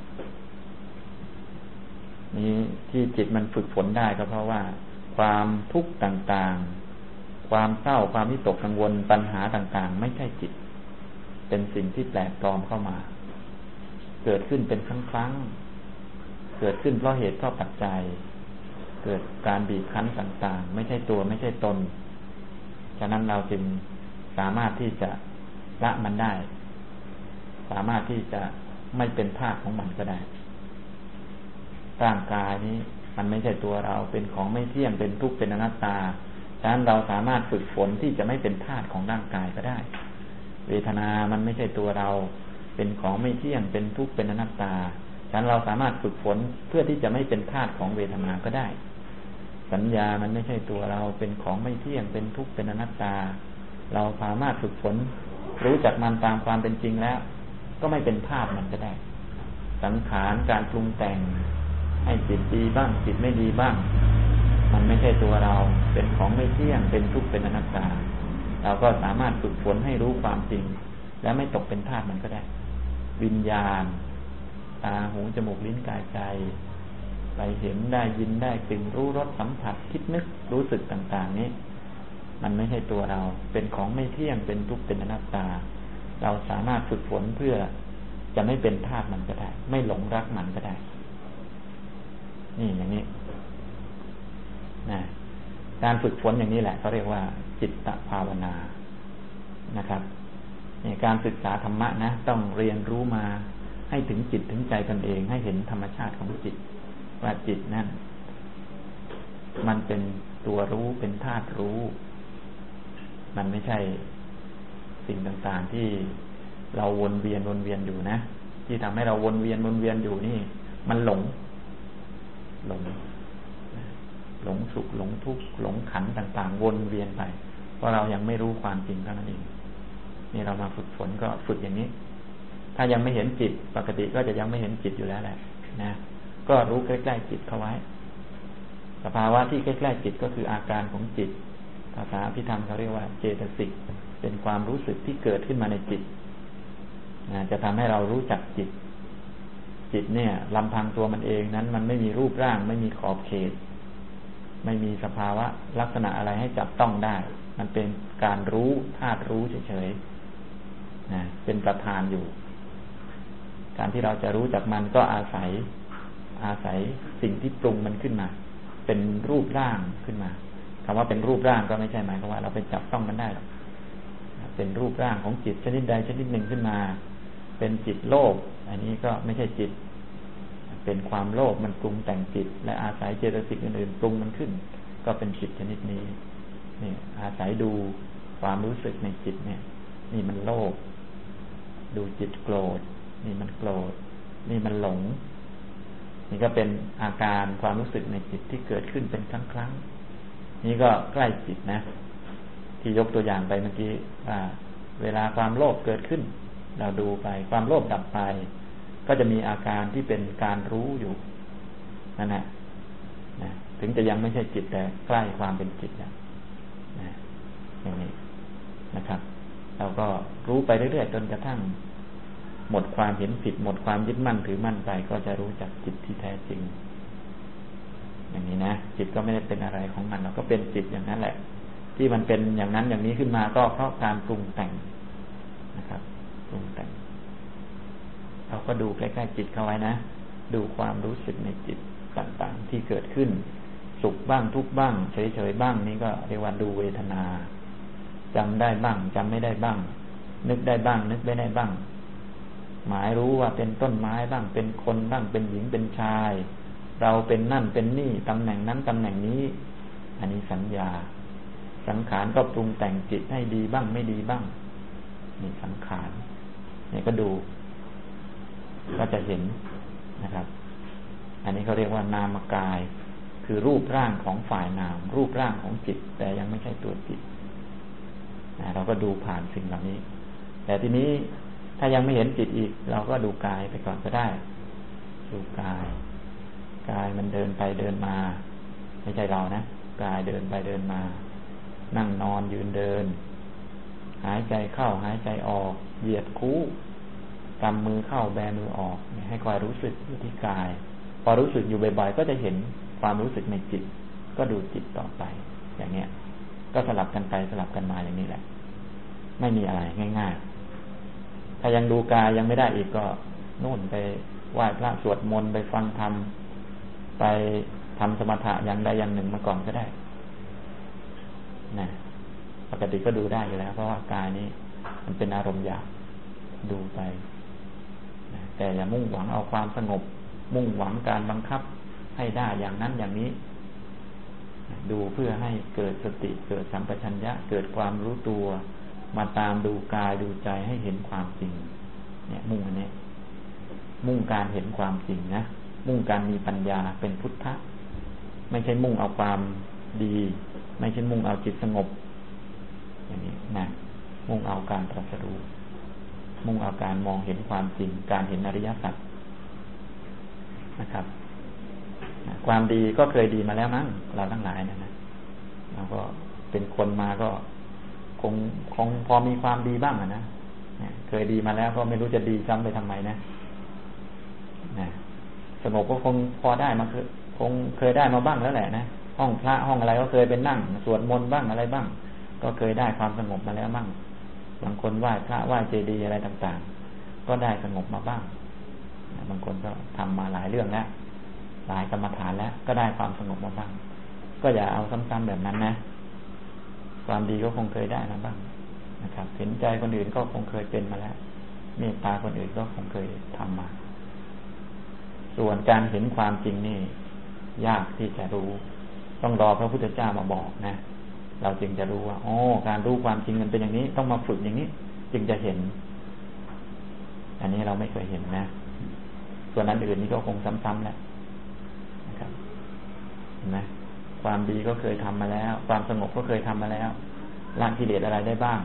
นี้ที่จิตมันฝึกฝนได้ก็เพราะว่าความทุกข์ต่างๆความเศร้าความวิตกกังวลปัญหาต่างๆไม่ใช่จิตเป็นสิ่งที่แปลกปลอมเข้ามาเกิดขึ้นเป็นครั้งๆเกิดขึ้นเพราะเหตุเพราะปัจจัยเกิดการบีบคั้นต่างๆไม่ใช่ตัวไม่ใช่ตนฉะนั้นเราจึงสามารถที่จะละมันได้สามารถที่จะไม่เป็นทาสของมันก็ได้ร่างกายนี้มันไม่ใช่ตัวเราเป็นของไม่เที่ยงเป็นทุกข์เป็นอนัตตาฉะนั้นเราสามารถฝึกฝนที่จะไม่เป็นทาสของร่างกายก็ได้เวทนามันไม่ใช่ตัวเราเป็นของไม่เที่ยงเป็นทุกข์เป็นอนัตตาฉะนั้นเราสามารถฝึกฝนเพื่อที่จะไม่เป็นทาสของเวทนาก็ได้สัญญามันไม่ใช่ตัวเราเป็นของไม่เที่ยงเป็นทุกข์เป็นอนัตตาเราสามารถฝึกฝนรู้จักมันตามความเป็นจริงแล้วก็ไม่เป็นภาพมันก็ได้สังขารการปรุงแต่งให้จิตดีบ้างจิตไม่ดีบ้างมันไม่ใช่ตัวเราเป็นของไม่เที่ยงเป็นทุกข์เป็นอนัตตาเราก็สามารถฝึกฝนให้รู้ความจริงแล้วไม่ตกเป็นทาสมันก็ได้วิญญาณตาหูจมูกลิ้นกายใจไปเห็นได้ยินได้กลิ่นรู้รสสัมผัสคิดนึกรู้สึกต่างๆนี้มันไม่ใช่ตัวเราเป็นของไม่เที่ยงเป็นทุกข์เป็นอนัตตาเราสามารถฝึกฝนเพื่อจะไม่เป็นทาสมันก็ได้ไม่หลงรักมันก็ได้นี่อย่างนี้นะการฝึกฝนอย่างนี้แหละเขาเรียกว่าจิตตภาวนานะครับนี่การศึกษาธรรมะนะต้องเรียนรู้มาให้ถึงจิตถึงใจตนเองให้เห็นธรรมชาติของจิตว่าจิตนั่นมันเป็นตัวรู้เป็นธาตุรู้มันไม่ใช่สิ่งต่างๆที่เราวนเวียนวนเวียนอยู่นะที่ทำให้เราวนเวียนวนเวียนอยู่นี่มันหลงหลงหลงสุขหลงทุกข์หลงขันธ์ต่างๆวนเวียนไปเพราะเรายังไม่รู้ความจริงเท่านั้นเองนี่เรามาฝึกฝนก็ฝึกอย่างนี้ถ้ายังไม่เห็นจิตปกติก็จะยังไม่เห็นจิตอยู่แล้วแหละนะก็รู้ใกล้ๆจิตเข้าไว้สภาวะที่ใกล้ๆจิตก็คืออาการของจิตภาษาอภิธรรมเขาเรียกว่าเจตสิกเป็นความรู้สึกที่เกิดขึ้นมาในจิตนะจะทำให้เรารู้จักจิตจิตเนี่ยลำพังตัวมันเองนั้นมันไม่มีรูปร่างไม่มีขอบเขตไม่มีสภาวะลักษณะอะไรให้จับต้องได้มันเป็นการรู้ธาตุรู้เฉยๆนะเป็นประธานอยู่การที่เราจะรู้จักมันก็อาศัยอาศัยสิ่งที่ปรุงมันขึ้นมาเป็นรูปร่างขึ้นมาคำว่าเป็นรูปร่างก็ไม่ใช่หมายความว่าเราไปจับต้องมันได้หรอกเป็นรูปร่างของจิตชนิดใดชนิดหนึ่งขึ้นมาเป็นจิตโลภอันนี้ก็ไม่ใช่จิตเป็นความโลภมันปรุงแต่งจิตและอาศัยเจตสิกอื่นๆปรุงมันขึ้นก็เป็นจิตชนิดนี้นี่อาศัยดูความรู้สึกในจิตเนี่ยนี่มันโลภดูจิตโกรธนี่มันโกรธนี่มันหลงนี่ก็เป็นอาการความรู้สึกในจิตที่เกิดขึ้นเป็นครั้งครั้งนี่ก็ใกล้จิตนะที่ยกตัวอย่างไปเมื่อกี้ว่าเวลาความโลภเกิดขึ้นเราดูไปความโลภดับไปก็จะมีอาการที่เป็นการรู้อยู่นั่นแหละนะถึงจะยังไม่ใช่จิตแต่ใกล้ความเป็นจิตแล้วนะอย่างนี้นะครับเราก็รู้ไปเรื่อยๆจนกระทั่งหมดความเห็นผิดหมดความยึดมั่นถือมั่นไปก็จะรู้จักจิตที่แท้จริงอย่างนี้นะจิตก็ไม่ได้เป็นอะไรของมันเราก็เป็นจิตอย่างนั้นแหละที่มันเป็นอย่างนั้นอย่างนี้ขึ้นมาก็เพราะการปรุงแต่งนะครับปรุงแต่งเราก็ดูใกล้ๆจิตเข้าไว้นะดูความรู้สึกในจิตต่างๆที่เกิดขึ้นสุขบ้างทุกข์บ้างเฉยๆบ้างนี่ก็เรียกว่าดูเวทนาจำได้บ้างจำไม่ได้บ้างนึกได้บ้างนึกไม่ได้บ้างหมายรู้ว่าเป็นต้นไม้บ้างเป็นคนบ้างเป็นหญิงเป็นชายเราเป็นนั่นเป็นนี่ตำแหน่งนั้นตำแหน่งนี้อันนี้สัญญาสังขารก็ปรุงแต่งจิตให้ดีบ้างไม่ดีบ้างนี่สังขารนี่ก็ดูก็จะเห็นนะครับอันนี้เขาเรียกว่านามกายคือรูปร่างของฝ่ายนามรูปร่างของจิตแต่ยังไม่ใช่ตัวจิตเราก็ดูผ่านสิ่งเหล่านี้แต่ทีนี้ถ้ายังไม่เห็นจิตอีกเราก็ดูกายไปก่อนก็ได้ดูกายกายมันเดินไปเดินมาไม่ใช่เรานะกายเดินไปเดินมานั่งนอนยืนเดินหายใจเข้าหายใจออกเหยียดคู้กำมือเข้าแบมือออกให้คอยรู้สึกอยู่ที่กายพอรู้สึกอยู่บ่อยๆก็จะเห็นความรู้สึกในจิตก็ดูจิตต่อไปอย่างเนี้ยก็สลับกันไปสลับกันมาอย่างนี้แหละไม่มีอะไรง่ายๆถ้ายังดูกายยังไม่ได้อีกก็นู่นไปไหว้พระสวดมนต์ไปฟังธรรมไปทำสมถะอย่างใดอย่างหนึ่งมาก่อนก็ได้นะปกติก็ดูได้อยู่แล้วเพราะว่ากายนี้มันเป็นอารมณ์หยาบดูไปนะแต่อย่ามุ่งหวังเอาความสงบมุ่งหวังการบังคับให้ได้อย่างนั้นอย่างนี้ดูเพื่อให้เกิดสติเกิดสัมปชัญญะเกิดความรู้ตัวมาตามดูกายดูใจให้เห็นความจริงเนี่ยมุ่งอันนี้มุ่งการเห็นความจริงนะมุ่งการมีปัญญาเป็นพุทธะไม่ใช่มุ่งเอาความดีไม่ใช่มุ่งเอาจิตสงบอย่างนี้นะมุ่งเอาการตรัสรู้มุ่งเอาการมองเห็นความจริงการเห็นอริยสัจนะครับความดีก็เคยดีมาแล้วมั้งเราทั้งหลายนะนะเราก็เป็นคนมาก็คงคงพอมีความดีบ้างนะเคยดีมาแล้วก็ไม่รู้จะดีซ้ำไปทำไมนะนะสงบก็คงพอได้มาคือคงเคยได้มาบ้างแล้วแหละนะห้องพระห้องอะไรก็เคยเป็นนั่งสวดมนต์บ้างอะไรบ้างก็เคยได้ความสงบมาแล้วบ้างบางคนไหว้พระไหว้เจดีย์อะไรต่างๆก็ได้สงบมาบ้างบางคนก็ทำมาหลายเรื่องแล้วหลายกรรมฐานแล้วก็ได้ความสงบมาบ้างก็อย่าเอาซ้ำๆแบบนั้นนะความดีก็คงเคยได้มาบ้างนะครับเห็นใจคนอื่นก็คงเคยเป็นมาแล้วเมตตาคนอื่นก็คงเคยทำมาส่วนการเห็นความจริงนี่ยากที่จะรู้ต้องรอพระพุทธเจ้ามาบอกนะเราจึงจะรู้ว่าอ๋อการรู้ความจริงมันเป็นอย่างนี้ต้องมาฝึกอย่างนี้จึงจะเห็นอันนี้เราไม่เคยเห็นนะส่วนนั้นอื่นนี่ก็คงซ้ำๆแหละนะครับเห็นไหมความดีก็เคยทำมาแล้วความสงบก็เคยทำมาแล้วละกิเลสอะไรได้บ้าง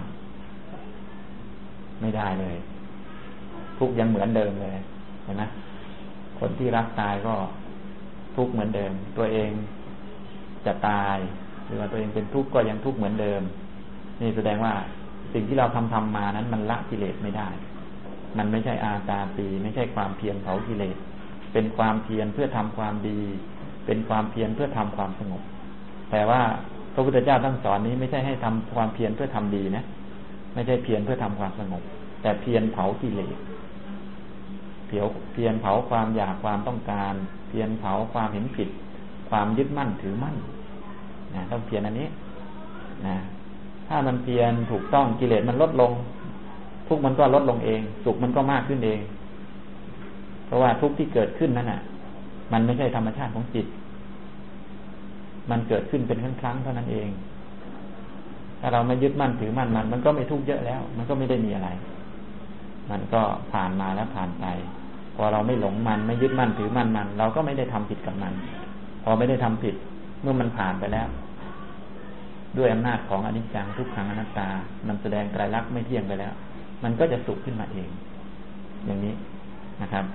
ไม่ได้เลยทุกยังเหมือนเดิมเลยเห็นไหมคนที่รักตายก็ทุกข์เหมือนเดิมตัวเองจะตายหรือว่าตัวเองเป็นทุกข์ก็ยังทุกข์เหมือนเดิมนี่แสดงว่าสิ่งที่เราทำทำมานั้นมันละกิเลสไม่ได้มันไม่ใช่อาตาปีไม่ใช่ความเพียรเผากิเลสเป็นความเพียรเพื่อทำความดีเป็นความเพียรเพื่อทำความสงบแต่ว่าพระพุทธเจ้าทั้งสอนนี้ไม่ใช่ให้ทำความเพียรเพื่อทำดีนะไม่ใช่เพียรเพื่อทำความสงบแต่เพียรเผากิเลสเพียรเพียรเผาความอยากความต้องการเพียรเผาความเห็นผิดความยึดมั่นถือมั่นนะต้องเพียรอันนี้นะถ้ามันเพียรถูกต้องกิเลสมันลดลงทุกข์มันก็ลดลงเองสุขมันก็มากขึ้นเองเพราะว่าทุกข์ที่เกิดขึ้นนั้นน่ะมันไม่ใช่ธรรมชาติของจิตมันเกิดขึ้นเป็นครั้งๆเท่านั้นเองถ้าเราไม่ยึดมั่นถือมั่นมันมันก็ไม่ทุกข์เยอะแล้วมันก็ไม่ได้มีอะไรมันก็ผ่านมาแล้วผ่านไปพอเราไม่หลงมันไม่ยึดมั่นถือมั่นมันเราก็ไม่ได้ทำผิดกับมันพอไม่ได้ทำผิดเมื่อมันผ่านไปแล้วด้วยอำนาจของอนิจจังทุกขังอนัตตามันแสดงไตรลักษณ์ไม่เที่ยงไปแล้วมันก็จะสุขขึ้นมาเองอย่างนี้นะครับ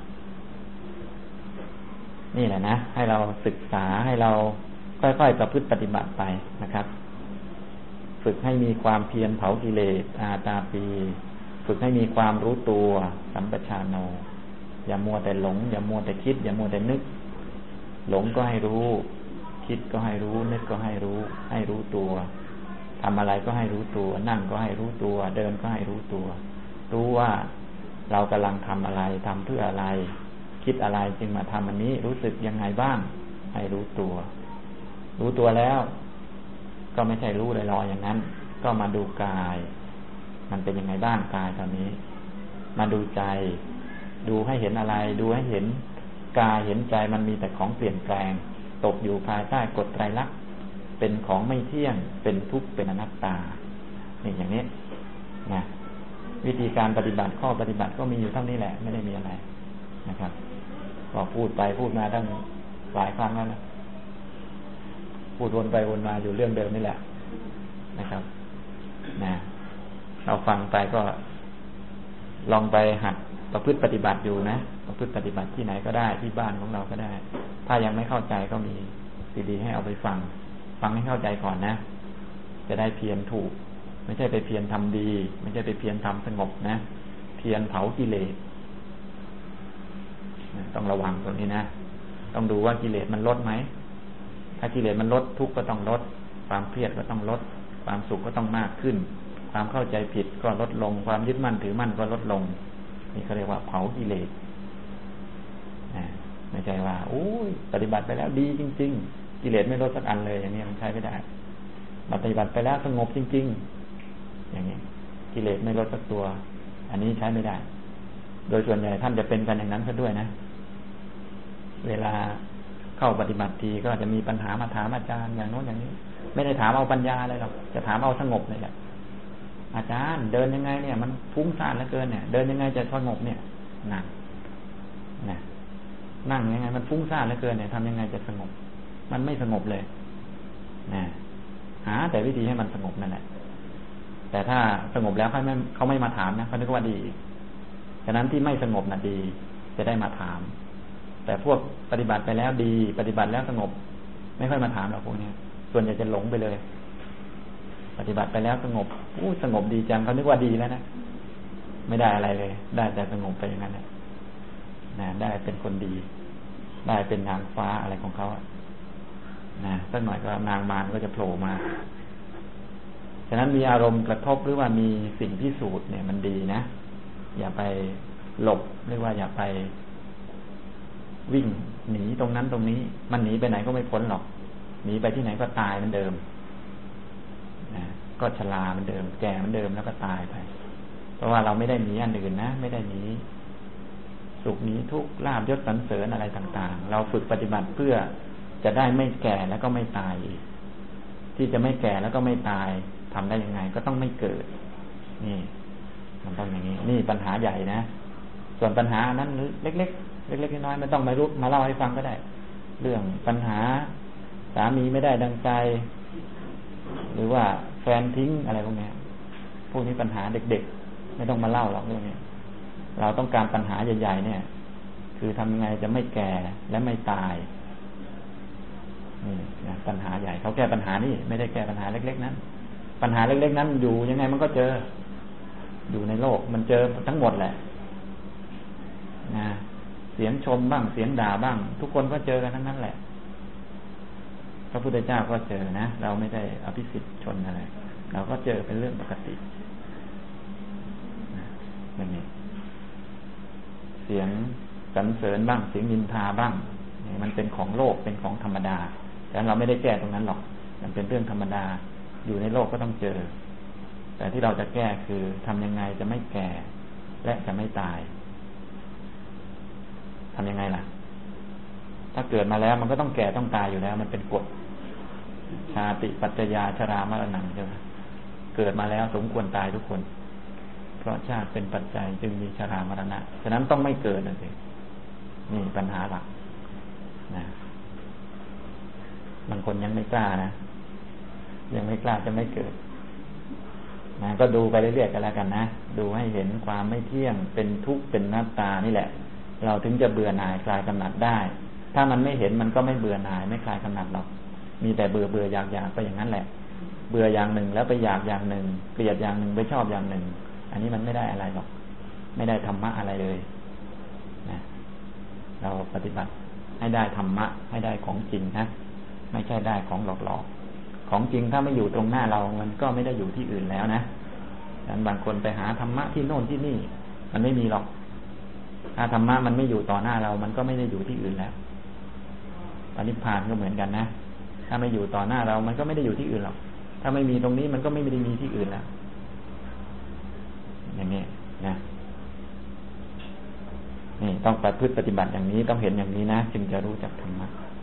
นี่แหละนะให้เราศึกษาให้เราค่อยๆประพฤติปฏิบัติไปนะครับฝึกให้มีความเพียรเผากิเลสอาตาปีฝึกให้มีความรู้ตัวสัมปชัญญะอย่ามัวแต่หลงอย่ามัวแต่คิดอย่ามัวแต่นึกหลงก็ให้รู้คิดก็ให้รู้นึกก็ให้รู้ให้รู้ตัวทำอะไรก็ให้รู้ตัวนั่งก็ให้รู้ตัวเดินก็ให้รู้ตัวรู้ว่าเรากำลังทำอะไรทำเพื่ออะไรคิดอะไรจึงมาทำอันนี้รู้สึกยังไงบ้างให้รู้ตัวรู้ตัวแล้วก็ไม่ใช่รู้ลอยๆอย่างนั้นก็มาดูกายมันเป็นยังไงบ้างกายตอนนี้มาดูใจดูให้เห็นอะไรดูให้เห็นกายเห็นใจมันมีแต่ของเปลี่ยนแปลงตกอยู่ภายใต้กฎไตรลักษณ์เป็นของไม่เที่ยงเป็นทุกข์เป็นอนัตตานี่อย่างนี้นะวิธีการปฏิบัติข้อปฏิบัติก็มีอยู่เท่านี้แหละไม่ได้มีอะไรนะครับก็พูดไปพูดมาตั้งหลายครั้งแล้วนะพูดวนไปวนมาอยู่เรื่องเดิมนี่แหละนะครับนะเราฟังไปก็ลองไปหัดประพฤติปฏิบัติอยู่นะประพฤติปฏิบัติที่ไหนก็ได้ที่บ้านของเราก็ได้ถ้ายังไม่เข้าใจก็มีซีดีให้เอาไปฟังฟังให้เข้าใจก่อนนะจะได้เพียรถูกไม่ใช่ไปเพียรทำดีไม่ใช่ไปเพียรทำสงบนะเพียรเผากิเลสต้องระวังตรงนี้นะต้องดูว่ากิเลสมันลดไหมถ้ากิเลสมันลดทุกข์ก็ต้องลดความเครียดก็ต้องลดความสุขก็ต้องมากขึ้นความเข้าใจผิดก็ลดลงความยึดมั่นถือมั่นก็ลดลงนี่เขาเรียกว่าเผากิเลสไม่ใช่ว่าโอ้ยปฏิบัติไปแล้วดีจริงๆกิเลสไม่ลดสักอันเลยอย่างนี้มันใช้ไม่ได้ปฏิบัติไปแล้วสงบจริงๆอย่างนี้กิเลสไม่ลดสักตัวอันนี้ใช้ไม่ได้โดยส่วนใหญ่ท่านจะเป็นกันอย่างนั้นซะด้วยนะเวลาเข้าปฏิบัติทีก็จะมีปัญหามาถามอาจารย์อย่างโน้นอย่างนี้ไม่ได้ถามเอาปัญญาเลยหรอกจะถามเอาสงบเลยแหละอาจารย์เดินยังไงเนี่ยมันฟุ้งซ่านเหลือเกินเนี่ยเดินยังไงจะสงบเนี่ยนั่งนะนั่งยังไงมันฟุ้งซ่านเหลือเกินเนี่ยทำยังไงจะสงบมันไม่สงบเลยนะหาแต่วิธีให้มันสงบนั่นแหละแต่ถ้าสงบแล้วเขาไม่เขาไม่มาถามนะเขาคิดว่าดีฉะนั้นที่ไม่สงบน่ะดีจะได้มาถามแต่พวกปฏิบัติไปแล้วดีปฏิบัติแล้วสงบไม่ค่อยมาถามหรอกพวกนี้ส่วนใหญ่จะหลงไปเลยปฏิบัติไปแล้วสงบอู้สงบดีจังเขานึกว่าดีแล้วนะไม่ได้อะไรเลยได้แต่สงบไปอย่างนั้นแหละนะได้เป็นคนดีได้เป็นนางฟ้าอะไรของเขานะสักหน่อยก็นางมารก็จะโผล่มาฉะนั้นมีอารมณ์กระทบหรือว่ามีสิ่งพิสูจน์เนี่ยมันดีนะอย่าไปหลบหรือว่าอย่าไปวิ่งหนีตรงนั้นตรงนี้มันหนีไปไหนก็ไม่พ้นหรอกหนีไปที่ไหนก็ตายเหมือนเดิมนะก็ชราเหมือนเดิมแก่เหมือนเดิมแล้วก็ตายไปเพราะว่าเราไม่ได้หนีอันอื่นนะไม่ได้หนีสุขหนีทุกข์ลาภยศสรรเสริญอะไรต่างๆเราฝึกปฏิบัติเพื่อจะได้ไม่แก่แล้วก็ไม่ตายอีกที่จะไม่แก่แล้วก็ไม่ตายทำได้ยังไงก็ต้องไม่เกิดนี่มันต้องอย่างนี้นี่ปัญหาใหญ่นะส่วนปัญหานั้นเล็กๆเล็กๆน้อยๆไม่ต้องมารู้มาเล่าให้ฟังก็ได้เรื่องปัญหาสามีไม่ได้ดังใจหรือว่าแฟนทิ้งอะไรพวกนี้พวกนี้ปัญหาเด็กๆไม่ต้องมาเล่าหรอกเรื่องนี้เราต้องการปัญหาใหญ่ๆเนี่ยคือทำยังไงจะไม่แก่และไม่ตายนี่นะปัญหาใหญ่เขาแก้ปัญหานี่ไม่ได้แก้ปัญหาเล็กๆนั้นปัญหาเล็กๆนั้นอยู่ยังไงมันก็เจออยู่ในโลกมันเจอทั้งหมดแหละนะเสียงชมบ้างเสียงด่าบ้างทุกคนก็เจอกันทั้งนั้นแหละพระพุทธเจ้าก็เจอนะเราไม่ได้อภิสิทธิ์ชนอะไรเราก็เจอเป็นเรื่องปกติอย่างนี้เสียงสรรเสริญบ้างเสียงนินทาบ้างมันเป็นของโลกเป็นของธรรมดาแต่เราไม่ได้แก้ตรงนั้นหรอกมันเป็นเรื่องธรรมดาอยู่ในโลกก็ต้องเจอแต่ที่เราจะแก้คือทำยังไงจะไม่แก่และจะไม่ตายทำยังไงล่ะถ้าเกิดมาแล้วมันก็ต้องแก่ต้องตายอยู่แล้วมันเป็นกฎชาติปัจจยาชรามรณะใช่ไหมเกิดมาแล้วสมควรตายทุกคนเพราะชาติเป็นปัจจัยจึงมีชรามรณะฉะนั้นต้องไม่เกิดเลยนี่ปัญหาหลักนะบางคนยังไม่กล้านะยังไม่กล้าจะไม่เกิดนะก็ดูไปเรื่อยๆกันแล้วกันนะดูให้เห็นความไม่เที่ยงเป็นทุกข์เป็นหน้าตานี่แหละเราถึงจะเบื่อหน่ายคลายกำหนัดได้ถ้ามันไม่เห็นมันก็ไม่เบื่อหน่ายไม่คลายกำหนัดหรอกมีแต่เบื่อเบื่ออยากอยากไปอย่างนั้นแหละเบื่ออย่างหนึ่งแล้วไปอยากอย่างหนึ่งเกลียดอย่างหนึ่งไปชอบอย่างหนึ่งอันนี้มันไม่ได้อะไรหรอกไม่ได้ธรรมะอะไรเลยนะเราปฏิบัติให้ได้ธรรมะให้ได้ของจริงนะไม่ใช่ได้ของหลอกๆของจริงถ้าไม่อยู่ตรงหน้าเรามันก็ไม่ได้อยู่ที่อื่นแล้วนะดังนั้นบางคนไปหาธรรมะที่โน่นที่นี่มันไม่มีหรอกถ้าธรรมะมันไม่อยู่ต่อหน้าเรามันก็ไม่ได้อยู่ที่อื่นแล้วปณิพพานก็เหมือนกันนะถ้าไม่อยู่ต่อหน้าเรามันก็ไม่ได้อยู่ที่อื่นหรอกถ้าไม่มีตรงนี้มันก็ไม่ได้มีที่อื่นแล้วอย่างนี้นะนี่ต้องประพฤติปฏิบัติอย่างนี้ต้องเห็นอย่างนี้นะจึงจะรู้จักธรรมะ